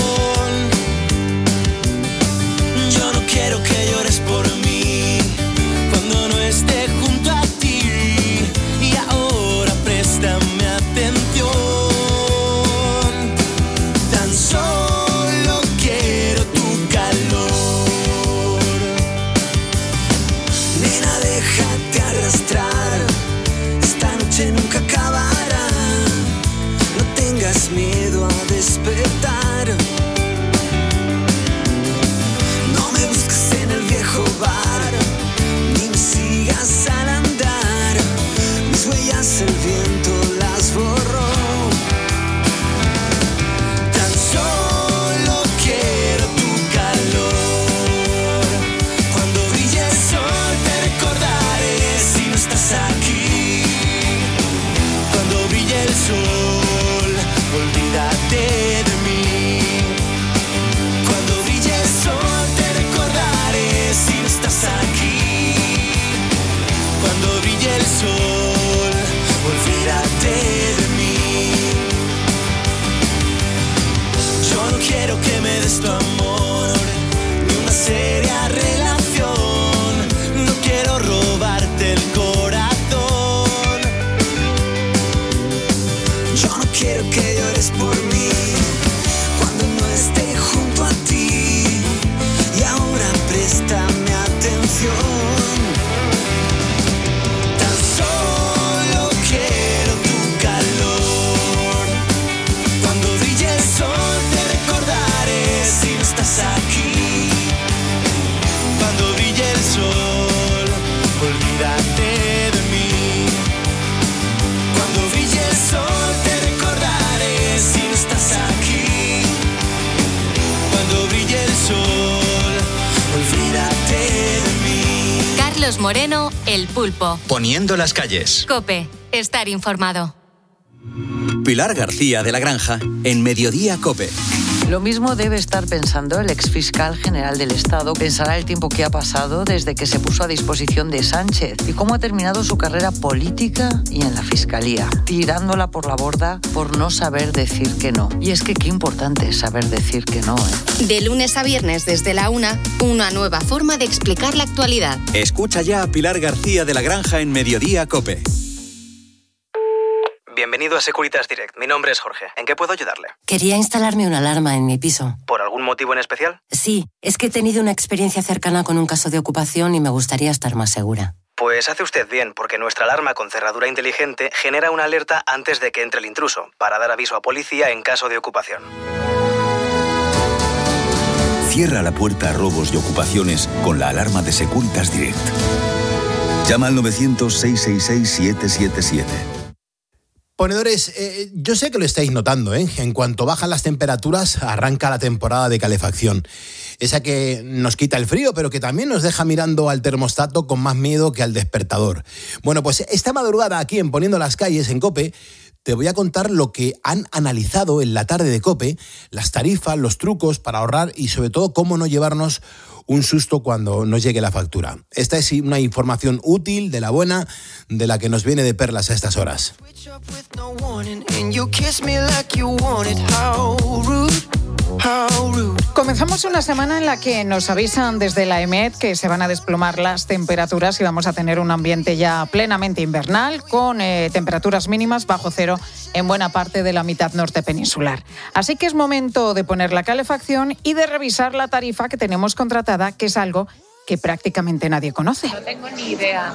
Yo no quiero que llores por mí cuando no esté junto a ti. Y ahora préstame atención. Tan solo quiero tu calor. Nena, déjate arrastrar. Esta noche nunca acabará. No tengas miedo a despertar. No me busques en el viejo bar, ni me sigas al andar. Mis huellas el viento las borró. Tan solo quiero tu calor. Cuando brille el sol te recordaré si no estás aquí. Cuando brille el sol, olvídate de mí. Cuando brille el sol te recordaré si no estás aquí. Cuando brille el sol, olvídate de mí. Yo no quiero que me des tu amor, ni una seria relación. No quiero robarte el corazón. Yo no quiero que llores por mí cuando no esté junto a ti. Y ahora préstame atención. Tan solo quiero tu calor. Cuando brille el sol te recordaré si no estás aquí. Cuando brille el sol, olvídate de mí. Cuando brille el sol te recordaré si no estás aquí. Cuando brille el sol, olvídate de mí. Carlos Moreno, El Pulpo. Poniendo las calles. COPE. Estar informado. Pilar García de la Granja, en Mediodía COPE. Lo mismo debe estar pensando el exfiscal general del Estado. Pensará el tiempo que ha pasado desde que se puso a disposición de Sánchez y cómo ha terminado su carrera política y en la Fiscalía, tirándola por la borda por no saber decir que no. Y es que qué importante es saber decir que no, ¿eh? De lunes a viernes desde la 1, una nueva forma de explicar la actualidad. Escucha ya a Pilar García de la Granja en Mediodía COPE. Bienvenido a Securitas Direct. Mi nombre es Jorge. ¿En qué puedo ayudarle? Quería instalarme una alarma en mi piso. ¿Por algún motivo en especial? Sí, es que he tenido una experiencia cercana con un caso de ocupación y me gustaría estar más segura. Pues hace usted bien, porque nuestra alarma con cerradura inteligente genera una alerta antes de que entre el intruso, para dar aviso a policía en caso de ocupación. Cierra la puerta a robos y ocupaciones con la alarma de Securitas Direct. Llama al 900-666-777. Ponedores, yo sé que lo estáis notando, ¿eh? En cuanto bajan las temperaturas, arranca la temporada de calefacción. Esa que nos quita el frío, pero que también nos deja mirando al termostato con más miedo que al despertador. Bueno, pues esta madrugada aquí en Poniendo las Calles, en COPE, te voy a contar lo que han analizado en la tarde de COPE, las tarifas, los trucos para ahorrar y sobre todo cómo no llevarnos un susto cuando nos llegue la factura. Esta es una información útil, de la buena, de la que nos viene de perlas a estas horas. Comenzamos una semana en la que nos avisan desde la EMET que se van a desplomar las temperaturas y vamos a tener un ambiente ya plenamente invernal con temperaturas mínimas bajo cero en buena parte de la mitad norte peninsular. Así que es momento de poner la calefacción y de revisar la tarifa que tenemos contratada, que es algo que prácticamente nadie conoce. No tengo ni idea.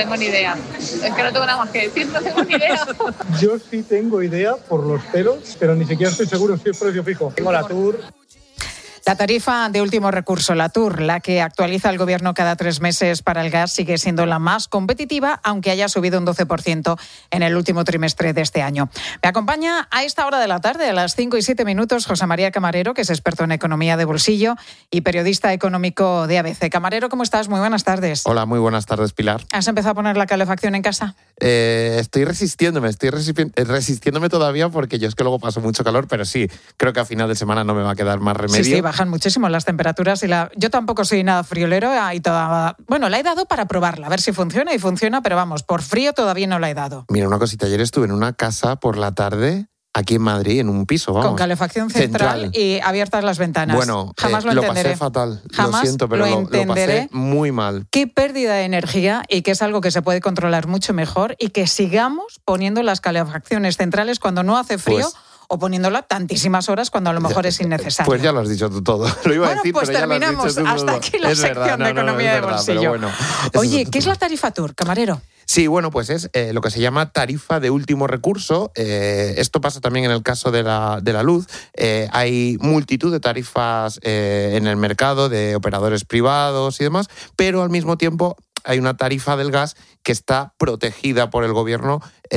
Es que no tengo nada más que decir, no tengo ni idea. Yo sí tengo idea por los pelos, pero ni siquiera estoy seguro si es precio fijo. Tengo la TUR. La tarifa de último recurso, la TUR, la que actualiza el Gobierno cada 3 meses para el gas, sigue siendo la más competitiva, aunque haya subido un 12% en el último trimestre de este año. Me acompaña a esta hora de la tarde, a las 5:07, José María Camarero, que es experto en economía de bolsillo y periodista económico de ABC. Camarero, ¿cómo estás? Muy buenas tardes. Hola, muy buenas tardes, Pilar. ¿Has empezado a poner la calefacción en casa? Estoy resistiéndome todavía porque yo es que luego paso mucho calor, pero sí, creo que a final de semana no me va a quedar más remedio. Sí, bajan muchísimo las temperaturas y yo tampoco soy nada friolero y bueno, la he dado para probarla, a ver si funciona y funciona, pero vamos, por frío todavía no la he dado. Mira, una cosita, ayer estuve en una casa por la tarde aquí en Madrid, en un piso, vamos. Con calefacción central y abiertas las ventanas. Bueno, jamás lo entenderé. Lo pasé fatal, jamás lo siento, pero lo entenderé. pasé muy mal. Qué pérdida de energía y que es algo que se puede controlar mucho mejor y que sigamos poniendo las calefacciones centrales cuando no hace frío. O poniéndola tantísimas horas cuando a lo mejor es innecesario. Pues ya lo has dicho tú todo. Lo iba a decir, pues pero ya terminamos. Lo has dicho tú hasta todo. Aquí la sección de economía de bolsillo. Bueno, oye, ¿qué es la tarifa TUR, Camarero? Sí, bueno, pues es lo que se llama tarifa de último recurso. Esto pasa también en el caso de la luz. Hay multitud de tarifas en el mercado de operadores privados y demás, pero al mismo tiempo hay una tarifa del gas que está protegida por el gobierno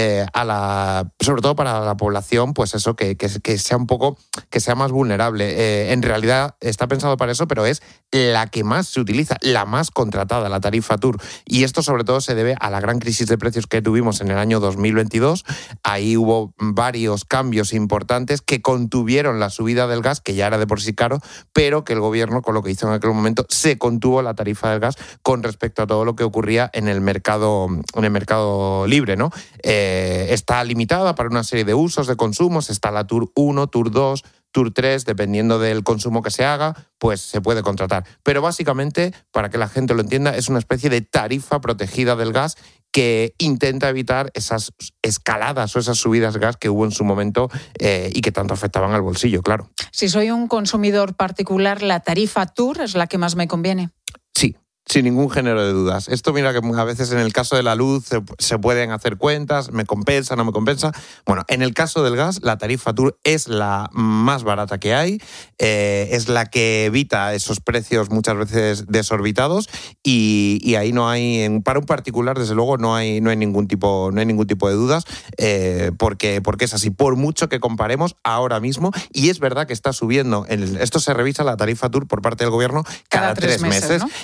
sobre todo para la población, pues eso, que sea un poco, que sea más vulnerable. En realidad está pensado para eso, pero es la que más se utiliza, la más contratada, la tarifa TUR. Y esto sobre todo se debe a la gran crisis de precios que tuvimos en el año 2022. Ahí hubo varios cambios importantes que contuvieron la subida del gas, que ya era de por sí caro, pero que el gobierno, con lo que hizo en aquel momento, se contuvo la tarifa del gas con respecto a todo lo que ocurría en el mercado libre, ¿no? Está limitada para una serie de usos, de consumos. Está la TUR 1, TUR 2, TUR 3, dependiendo del consumo que se haga, pues se puede contratar. Pero básicamente, para que la gente lo entienda, es una especie de tarifa protegida del gas que intenta evitar esas escaladas o esas subidas de gas que hubo en su momento y que tanto afectaban al bolsillo, claro. Si soy un consumidor particular, ¿la tarifa TUR es la que más me conviene? Sí. Sin ningún género de dudas. Esto, mira, que a veces en el caso de la luz se pueden hacer cuentas, me compensa, no me compensa. Bueno, en el caso del gas, la tarifa TUR es la más barata que hay, es la que evita esos precios muchas veces desorbitados y ahí no hay, para un particular, desde luego, no hay ningún tipo de dudas, porque es así. Por mucho que comparemos ahora mismo, y es verdad que está subiendo, esto se revisa la tarifa TUR por parte del gobierno cada 3 meses, ¿no? Pero es verdad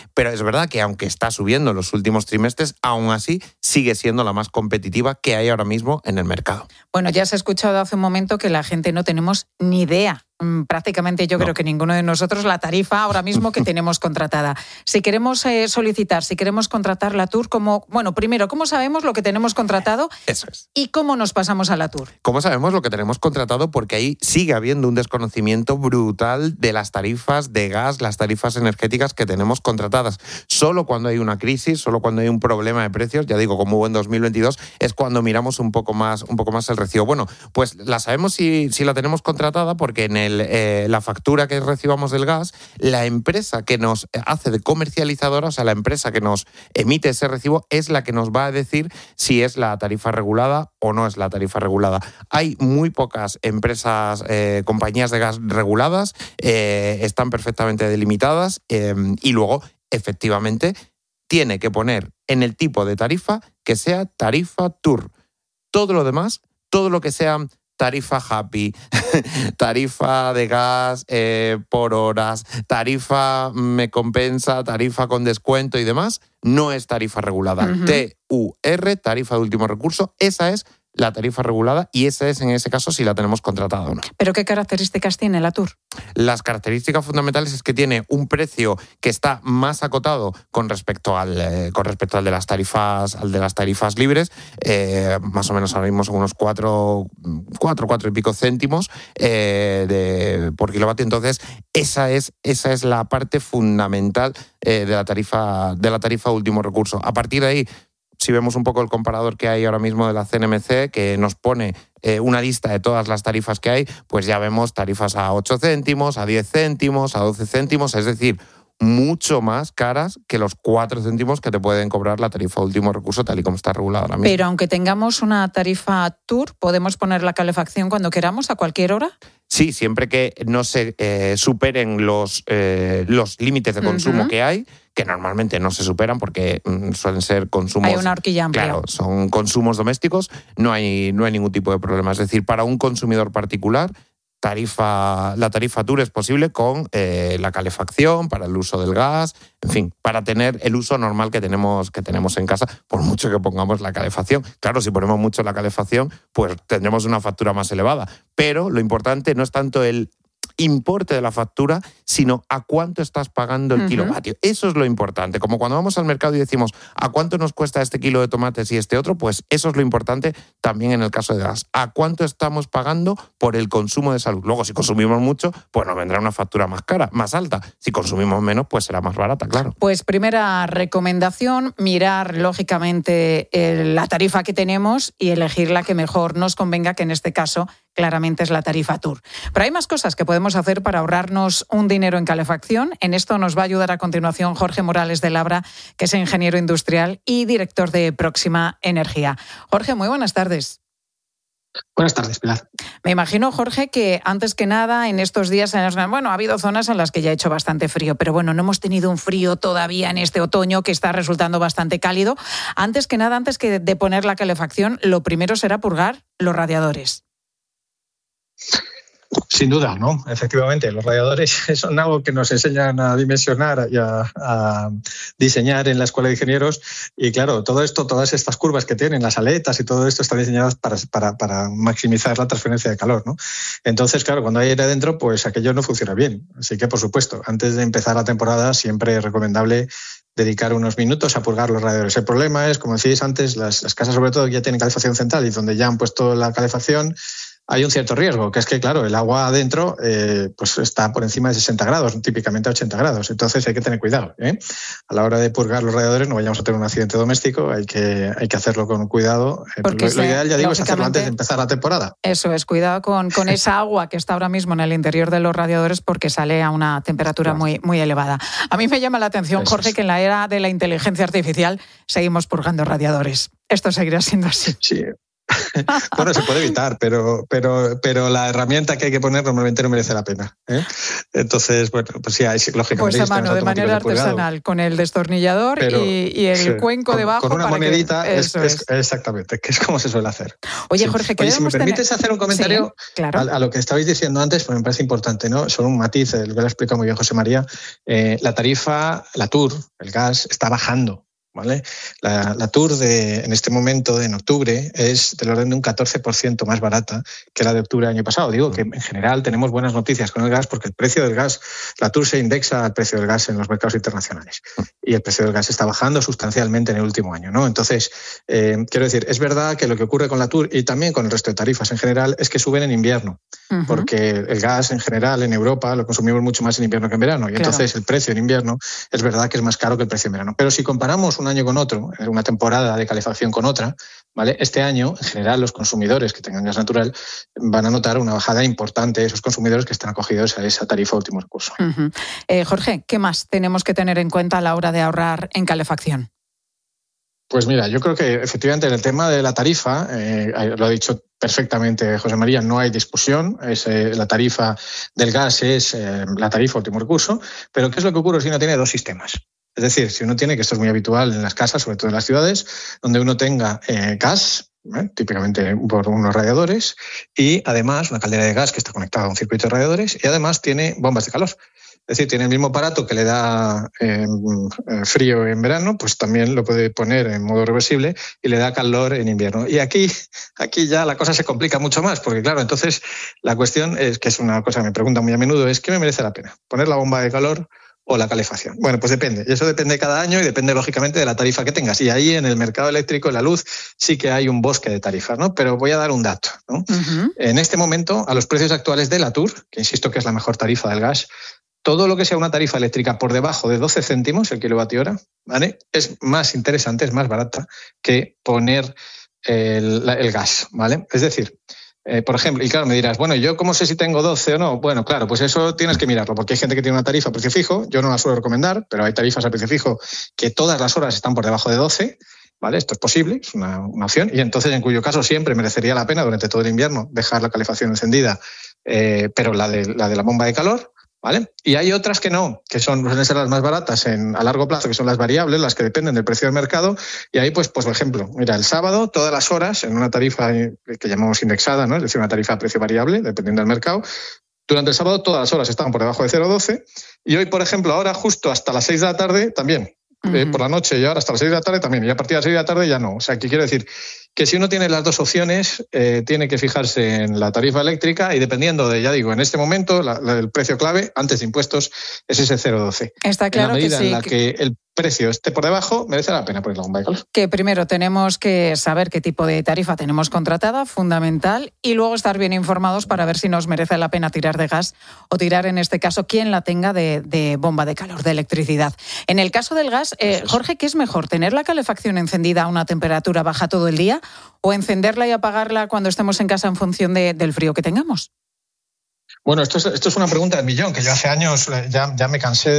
verdad que aunque está subiendo en los últimos trimestres, aún así sigue siendo la más competitiva que hay ahora mismo en el mercado. Bueno, ya se ha escuchado hace un momento que la gente no tenemos ni idea. Prácticamente yo creo que ninguno de nosotros la tarifa ahora mismo que tenemos contratada. Si queremos solicitar, si queremos contratar la Tour, primero, ¿cómo sabemos lo que tenemos contratado? Eso es. ¿Y cómo nos pasamos a la Tour? ¿Cómo sabemos lo que tenemos contratado? Porque ahí sigue habiendo un desconocimiento brutal de las tarifas de gas, las tarifas energéticas que tenemos contratadas. Solo cuando hay una crisis, solo cuando hay un problema de precios, ya digo, como hubo en 2022, es cuando miramos un poco más el recibo. Bueno, pues la sabemos si la tenemos contratada porque en la factura que recibamos del gas, la empresa que nos hace de comercializadora, o sea, la empresa que nos emite ese recibo, es la que nos va a decir si es la tarifa regulada o no es la tarifa regulada. Hay muy pocas empresas, compañías de gas reguladas, están perfectamente delimitadas y luego, efectivamente, tiene que poner en el tipo de tarifa que sea tarifa Tour. Todo lo demás, todo lo que sea tarifa happy, tarifa de gas por horas, tarifa me compensa, tarifa con descuento y demás, no es tarifa regulada. TUR, tarifa de último recurso, esa es la tarifa regulada y esa es en ese caso si la tenemos contratada o no. ¿Pero qué características tiene la Tour? Las características fundamentales es que tiene un precio que está más acotado con respecto al de las tarifas libres, más o menos ahora mismo son unos 4 y pico céntimos por kilovatio. Entonces esa es la parte fundamental de la tarifa último recurso. A partir de ahí, si vemos un poco el comparador que hay ahora mismo de la CNMC, que nos pone una lista de todas las tarifas que hay, pues ya vemos tarifas a 8 céntimos, a 10 céntimos, a 12 céntimos, es decir, mucho más caras que los 4 céntimos que te pueden cobrar la tarifa último recurso tal y como está regulada ahora mismo. Pero aunque tengamos una tarifa Tour, ¿podemos poner la calefacción cuando queramos, a cualquier hora? Sí, siempre que no se superen los límites de consumo que hay, que normalmente no se superan porque suelen ser consumos... Hay una horquilla amplia. Claro, son consumos domésticos, no hay ningún tipo de problema. Es decir, para un consumidor particular, la tarifa Tour es posible con la calefacción, para el uso del gas, en fin, para tener el uso normal que tenemos en casa, por mucho que pongamos la calefacción. Claro, si ponemos mucho la calefacción, pues tendremos una factura más elevada. Pero lo importante no es tanto el importe de la factura, sino a cuánto estás pagando el kilovatio. Eso es lo importante. Como cuando vamos al mercado y decimos ¿a cuánto nos cuesta este kilo de tomates y este otro? Pues eso es lo importante también en el caso de gas. ¿A cuánto estamos pagando por el consumo de salud? Luego, si consumimos mucho, pues nos vendrá una factura más cara, más alta. Si consumimos menos, pues será más barata, claro. Pues primera recomendación, mirar lógicamente la tarifa que tenemos y elegir la que mejor nos convenga, que en este caso claramente es la tarifa Tour. Pero hay más cosas que podemos hacer para ahorrarnos un dinero en calefacción. En esto nos va a ayudar a continuación Jorge Morales de Labra, que es ingeniero industrial y director de Próxima Energía. Jorge, muy buenas tardes. Buenas tardes, Pilar. Me imagino, Jorge, que antes que nada en estos días, ha habido zonas en las que ya ha hecho bastante frío, pero bueno, no hemos tenido un frío todavía en este otoño que está resultando bastante cálido. Antes que nada, antes que de poner la calefacción, lo primero será purgar los radiadores. Sin duda, ¿no? Efectivamente, los radiadores son algo que nos enseñan a dimensionar y a diseñar en la Escuela de Ingenieros. Y claro, todo esto, todas estas curvas que tienen, las aletas y todo esto están diseñadas para maximizar la transferencia de calor, ¿no? Entonces, claro, cuando hay aire dentro, pues aquello no funciona bien. Así que, por supuesto, antes de empezar la temporada, siempre es recomendable dedicar unos minutos a purgar los radiadores. El problema es, como decíais antes, las casas sobre todo ya tienen calefacción central y donde ya han puesto la calefacción, hay un cierto riesgo, que es que, claro, el agua adentro pues está por encima de 60 grados, típicamente a 80 grados. Entonces hay que tener cuidado, ¿eh? A la hora de purgar los radiadores no vayamos a tener un accidente doméstico, hay que hacerlo con cuidado. Lo ideal, ya digo, es hacerlo antes de empezar la temporada. Eso es, cuidado con esa agua que está ahora mismo en el interior de los radiadores porque sale a una temperatura muy, muy elevada. A mí me llama la atención, Jorge, que en la era de la inteligencia artificial seguimos purgando radiadores. Esto seguirá siendo así. Sí. Bueno, se puede evitar, pero la herramienta que hay que poner normalmente no merece la pena. Entonces, bueno, pues sí, lógicamente. Pues a mano, de manera artesanal, con el destornillador y el cuenco debajo. Con una monedita, exactamente, que es como se suele hacer. Oye, Jorge, Oye, si me permites hacer un comentario claro, a lo que estabais diciendo antes, pues me parece importante, ¿no? Solo un matiz, lo que lo ha explicado muy bien José María. La tarifa, la TUR, el gas, está bajando. ¿Vale? La TUR en este momento, en octubre, es del orden de un 14% más barata que la de octubre del año pasado. Digo que en general tenemos buenas noticias con el gas porque el precio del gas, la TUR se indexa al precio del gas en los mercados internacionales y el precio del gas está bajando sustancialmente en el último año, ¿no? Entonces, quiero decir, es verdad que lo que ocurre con la TUR y también con el resto de tarifas en general es que suben en invierno, porque el gas en general en Europa lo consumimos mucho más en invierno que en verano y entonces el precio en invierno es verdad que es más caro que el precio en verano. Pero si comparamos un año con otro, una temporada de calefacción con otra, ¿vale? Este año, en general, los consumidores que tengan gas natural van a notar una bajada importante de esos consumidores que están acogidos a esa tarifa último recurso. Jorge, ¿qué más tenemos que tener en cuenta a la hora de ahorrar en calefacción? Pues mira, yo creo que efectivamente en el tema de la tarifa, lo ha dicho perfectamente José María, no hay discusión, la tarifa del gas es la tarifa último recurso, pero ¿qué es lo que ocurre si uno tiene dos sistemas? Es decir, si uno tiene, que esto es muy habitual en las casas, sobre todo en las ciudades, donde uno tenga gas, típicamente por unos radiadores, y además una caldera de gas que está conectada a un circuito de radiadores, y además tiene bombas de calor. Es decir, tiene el mismo aparato que le da frío en verano, pues también lo puede poner en modo reversible y le da calor en invierno. Y aquí ya la cosa se complica mucho más, porque claro, entonces la cuestión es, que es una cosa que me preguntan muy a menudo, es ¿qué me merece la pena? ¿Poner la bomba de calor o la calefacción? Bueno, pues depende. Y eso depende cada año y depende, lógicamente, de la tarifa que tengas. Y ahí en el mercado eléctrico, en la luz, sí que hay un bosque de tarifas, ¿no? Pero voy a dar un dato, ¿no? En este momento, a los precios actuales de la TUR, que insisto que es la mejor tarifa del gas, todo lo que sea una tarifa eléctrica por debajo de 12 céntimos el kilovatio hora, ¿vale? Es más interesante, es más barata que poner el gas, ¿vale? Es decir, por ejemplo, y claro, me dirás, bueno, ¿yo cómo sé si tengo 12 o no? Bueno, claro, pues eso tienes que mirarlo, porque hay gente que tiene una tarifa a precio fijo, yo no la suelo recomendar, pero hay tarifas a precio fijo que todas las horas están por debajo de 12, ¿vale? Esto es posible, es una opción, y entonces en cuyo caso siempre merecería la pena durante todo el invierno dejar la calefacción encendida, pero la de la bomba de calor, ¿vale? Y hay otras que no, que suelen ser las más baratas a largo plazo, que son las variables, las que dependen del precio del mercado. Y ahí, pues por ejemplo, mira, el sábado, todas las horas, en una tarifa que llamamos indexada, ¿no? Es decir, una tarifa a precio variable, dependiendo del mercado, durante el sábado todas las horas estaban por debajo de 0,12. Y hoy, por ejemplo, ahora justo hasta las 6 de la tarde también. Por la noche y ahora hasta las 6 de la tarde también. Y a partir de las 6 de la tarde ya no. O sea, que quiero decir que si uno tiene las dos opciones, tiene que fijarse en la tarifa eléctrica y dependiendo de, ya digo, en este momento, el precio clave, antes de impuestos, es ese 0,12. Está claro que sí. En la medida en la que que el precio esté por debajo, merece la pena poner la bomba de calor. Que primero tenemos que saber qué tipo de tarifa tenemos contratada, fundamental, y luego estar bien informados para ver si nos merece la pena tirar de gas o tirar, en este caso, quien la tenga de bomba de calor, de electricidad. En el caso del gas, Jorge, ¿qué es mejor? ¿Tener la calefacción encendida a una temperatura baja todo el día o encenderla y apagarla cuando estemos en casa en función del frío que tengamos? Bueno, esto es una pregunta del millón, que yo hace años ya me cansé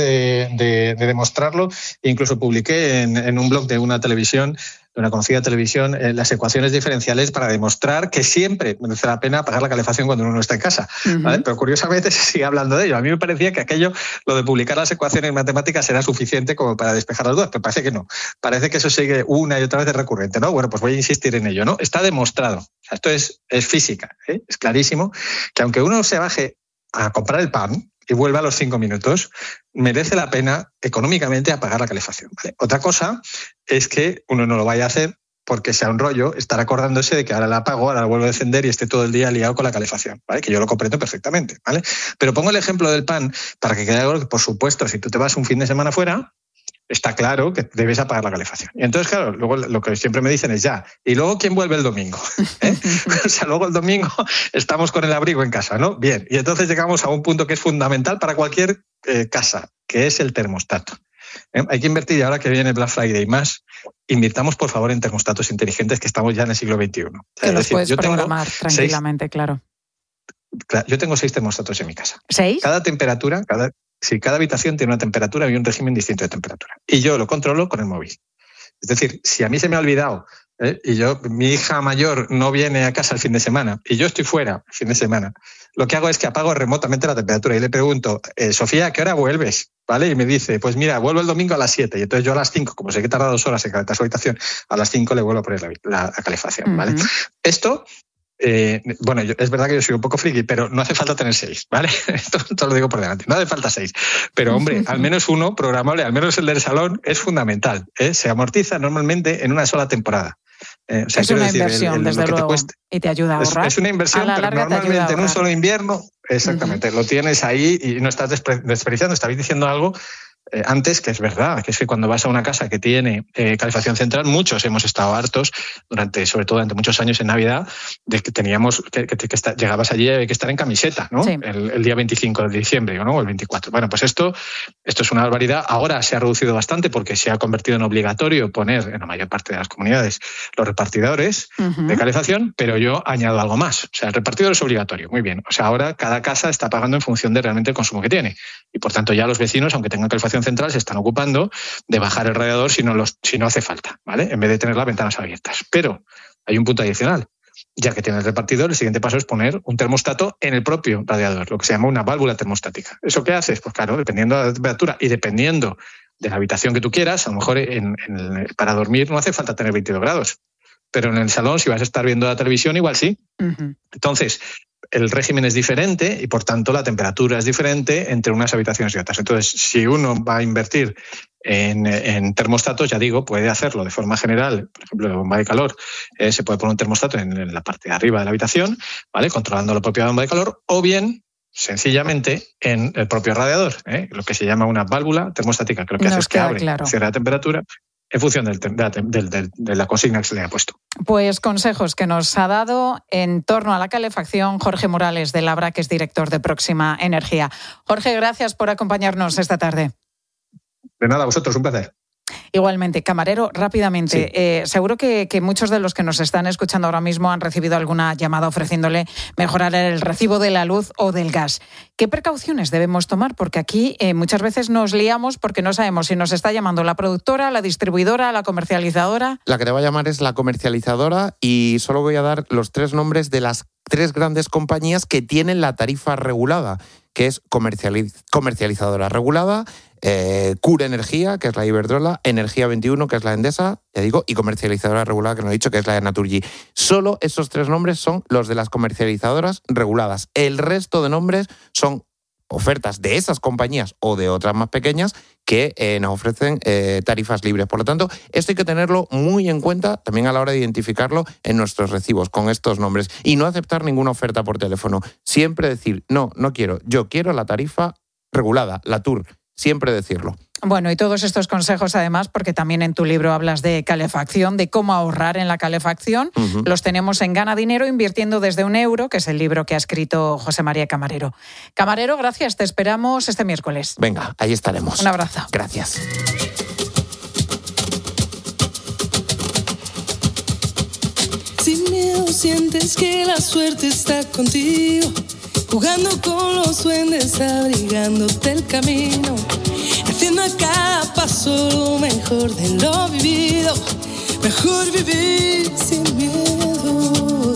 de demostrarlo e incluso publiqué en un blog de una televisión, de una conocida televisión, las ecuaciones diferenciales para demostrar que siempre merece la pena apagar la calefacción cuando uno no está en casa. ¿Vale? Pero curiosamente se sigue hablando de ello. A mí me parecía que lo de publicar las ecuaciones matemáticas era suficiente como para despejar las dudas, pero parece que no. Parece que eso sigue una y otra vez de recurrente, ¿no? Bueno, pues voy a insistir en ello, ¿no? Está demostrado. O sea, esto es física, ¿eh? Es clarísimo que aunque uno se baje a comprar el pan y vuelva a los 5 minutos, merece la pena económicamente apagar la calefacción, ¿vale? Otra cosa es que uno no lo vaya a hacer porque sea un rollo estar acordándose de que ahora la apago, ahora la vuelvo a encender y esté todo el día liado con la calefacción, ¿vale? Que yo lo comprendo perfectamente, ¿vale? Pero pongo el ejemplo del pan para que quede algo que, por supuesto, si tú te vas un fin de semana fuera, está claro que debes apagar la calefacción. Y entonces, claro, luego lo que siempre me dicen es ya. ¿Y luego quién vuelve el domingo? ¿Eh? O sea, luego el domingo estamos con el abrigo en casa, ¿no? Bien. Y entonces llegamos a un punto que es fundamental para cualquier casa, que es el termostato. Hay que invertir, y ahora que viene Black Friday y más, invirtamos, por favor, en termostatos inteligentes, que estamos ya en el siglo XXI. Que los puedes programar tranquilamente, claro. Yo tengo 6 termostatos en mi casa. ¿6? Cada temperatura, cada habitación tiene una temperatura y un régimen distinto de temperatura. Y yo lo controlo con el móvil. Es decir, si a mí se me ha olvidado Y mi hija mayor no viene a casa el fin de semana y yo estoy fuera el fin de semana, lo que hago es que apago remotamente la temperatura y le pregunto, Sofía, ¿a qué hora vuelves? ¿Vale? Y me dice, pues mira, vuelvo el domingo a las 7. Y entonces yo a las 5, como sé que tarda 2 horas en calentar su habitación, a las 5 le vuelvo a poner la calefacción. ¿Vale? Esto... bueno, es verdad que yo soy un poco friki, pero no hace falta tener 6, ¿vale? Esto lo digo por delante, no hace falta 6. Pero, hombre, al menos uno programable, al menos el del salón, es fundamental. Se amortiza normalmente en una sola temporada. O sea, es una inversión, desde luego, y te ayuda a ahorrar. Es una inversión, pero normalmente en un solo invierno, exactamente, lo tienes ahí y no estás desperdiciando. Estabais diciendo algo antes, que es verdad, que es que cuando vas a una casa que tiene calefacción central, muchos hemos estado hartos, sobre todo durante muchos años en Navidad, de que teníamos que llegabas allí y había que estar en camiseta, ¿no? Sí. El día 25 de diciembre, ¿no? O el 24. Bueno, pues esto es una barbaridad. Ahora se ha reducido bastante porque se ha convertido en obligatorio poner en la mayor parte de las comunidades los repartidores de calefacción, pero yo añado algo más. O sea, el repartidor es obligatorio, muy bien. O sea, ahora cada casa está pagando en función de realmente el consumo que tiene. Y por tanto ya los vecinos, aunque tengan calefacción central, se están ocupando de bajar el radiador si no hace falta, ¿vale? En vez de tener las ventanas abiertas. Pero hay un punto adicional. Ya que tiene el repartidor, el siguiente paso es poner un termostato en el propio radiador, lo que se llama una válvula termostática. ¿Eso qué haces? Pues claro, dependiendo de la temperatura y dependiendo de la habitación que tú quieras, a lo mejor para dormir no hace falta tener 22 grados. Pero en el salón, si vas a estar viendo la televisión, igual sí. Entonces, el régimen es diferente y, por tanto, la temperatura es diferente entre unas habitaciones y otras. Entonces, si uno va a invertir en termostatos, ya digo, puede hacerlo de forma general. Por ejemplo, la bomba de calor, se puede poner un termostato en la parte de arriba de la habitación, ¿vale? Controlando la propia bomba de calor, o bien sencillamente en el propio radiador, lo que se llama una válvula termostática, que lo que hace es que abre, cierra la temperatura en función de la consigna que se le ha puesto. Pues consejos que nos ha dado en torno a la calefacción Jorge Morales de Labra, que es director de Próxima Energía. Jorge, gracias por acompañarnos esta tarde. De nada, a vosotros, un placer. Igualmente, camarero, rápidamente, sí. Seguro que muchos de los que nos están escuchando ahora mismo han recibido alguna llamada ofreciéndole mejorar el recibo de la luz o del gas. ¿Qué precauciones debemos tomar? Porque aquí muchas veces nos liamos porque no sabemos si nos está llamando la productora, la distribuidora, la comercializadora. La que te va a llamar es la comercializadora y solo voy a dar los 3 nombres de las 3 grandes compañías que tienen la tarifa regulada, que es comercializadora regulada, Cura Energía, que es la Iberdrola, Energía 21, que es la Endesa, ya digo, y comercializadora regulada, que no he dicho, que es la de Naturgy. Solo esos 3 nombres son los de las comercializadoras reguladas. El resto de nombres son ofertas de esas compañías o de otras más pequeñas que nos ofrecen tarifas libres. Por lo tanto, esto hay que tenerlo muy en cuenta también a la hora de identificarlo en nuestros recibos con estos nombres y no aceptar ninguna oferta por teléfono. Siempre decir, no quiero, yo quiero la tarifa regulada, la TUR. Siempre decirlo. Bueno, y todos estos consejos, además, porque también en tu libro hablas de calefacción, de cómo ahorrar en la calefacción, los tenemos en Gana Dinero invirtiendo desde €1, que es el libro que ha escrito José María Camarero. Camarero, gracias, te esperamos este miércoles. Venga, ahí estaremos. Un abrazo. Gracias. Sin miedo sientes que la suerte está contigo, jugando con los duendes, abrigándote el camino, haciendo a cada paso lo mejor de lo vivido. Mejor vivir sin miedo,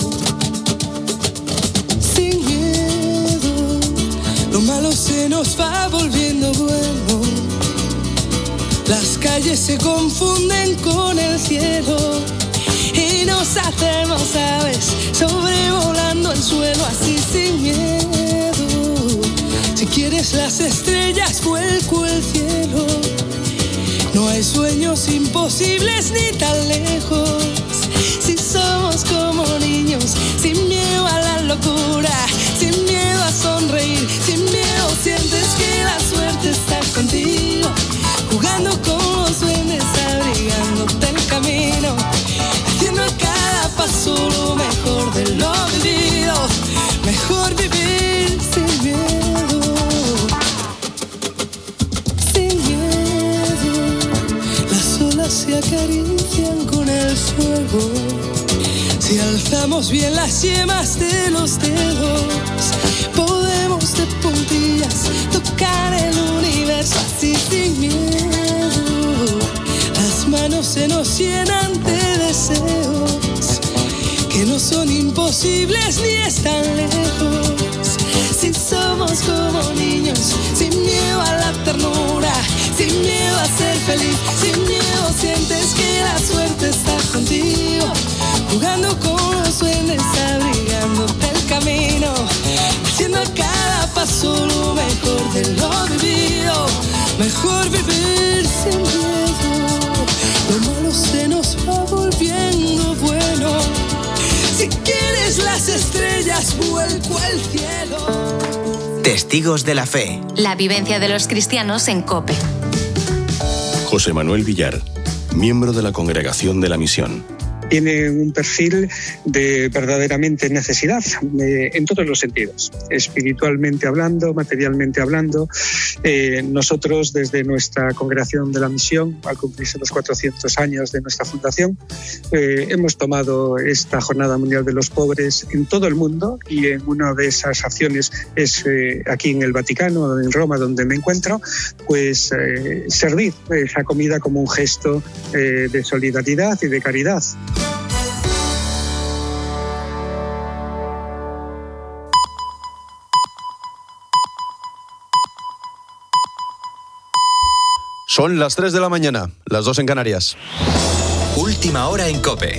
sin miedo. Lo malo se nos va volviendo bueno, las calles se confunden con el cielo y nos hacemos aves sobrevolando el suelo así sin miedo. Si quieres las estrellas, vuelco el cielo. No hay sueños imposibles ni tan lejos. Si somos como niños, sin miedo a la locura, sin miedo a sonreír, sin miedo sientes que la suerte está contigo, jugando con los duendes, abrigándote el camino, haciendo a cada paso lo mejor de lo vivido. Mejor vivir sin miedo, sin miedo. Las olas se acarician con el fuego, si alzamos bien las yemas de los dedos, podemos de puntillas tocar el universo así sin miedo. Las manos se nos llenan de deseo feliz. Sin miedo sientes que la suerte está contigo, jugando con los duendes, abrigándote el camino, haciendo a cada paso lo mejor de lo vivido. Mejor vivir sin miedo, lo malo se nos va volviendo bueno. Si quieres las estrellas, vuelco al cielo. Testigos de la fe. La vivencia de los cristianos en COPE. José Manuel Villar, miembro de la Congregación de la Misión. Tiene un perfil de verdaderamente necesidad en todos los sentidos, espiritualmente hablando, materialmente hablando. Nosotros, desde nuestra Congregación de la Misión, al cumplirse los 400 años de nuestra fundación, hemos tomado esta Jornada Mundial de los Pobres en todo el mundo, y en una de esas acciones es aquí en el Vaticano, en Roma, donde me encuentro, pues servir esa comida como un gesto de solidaridad y de caridad. Son las 3 de la mañana, las 2 en Canarias. Última hora en COPE.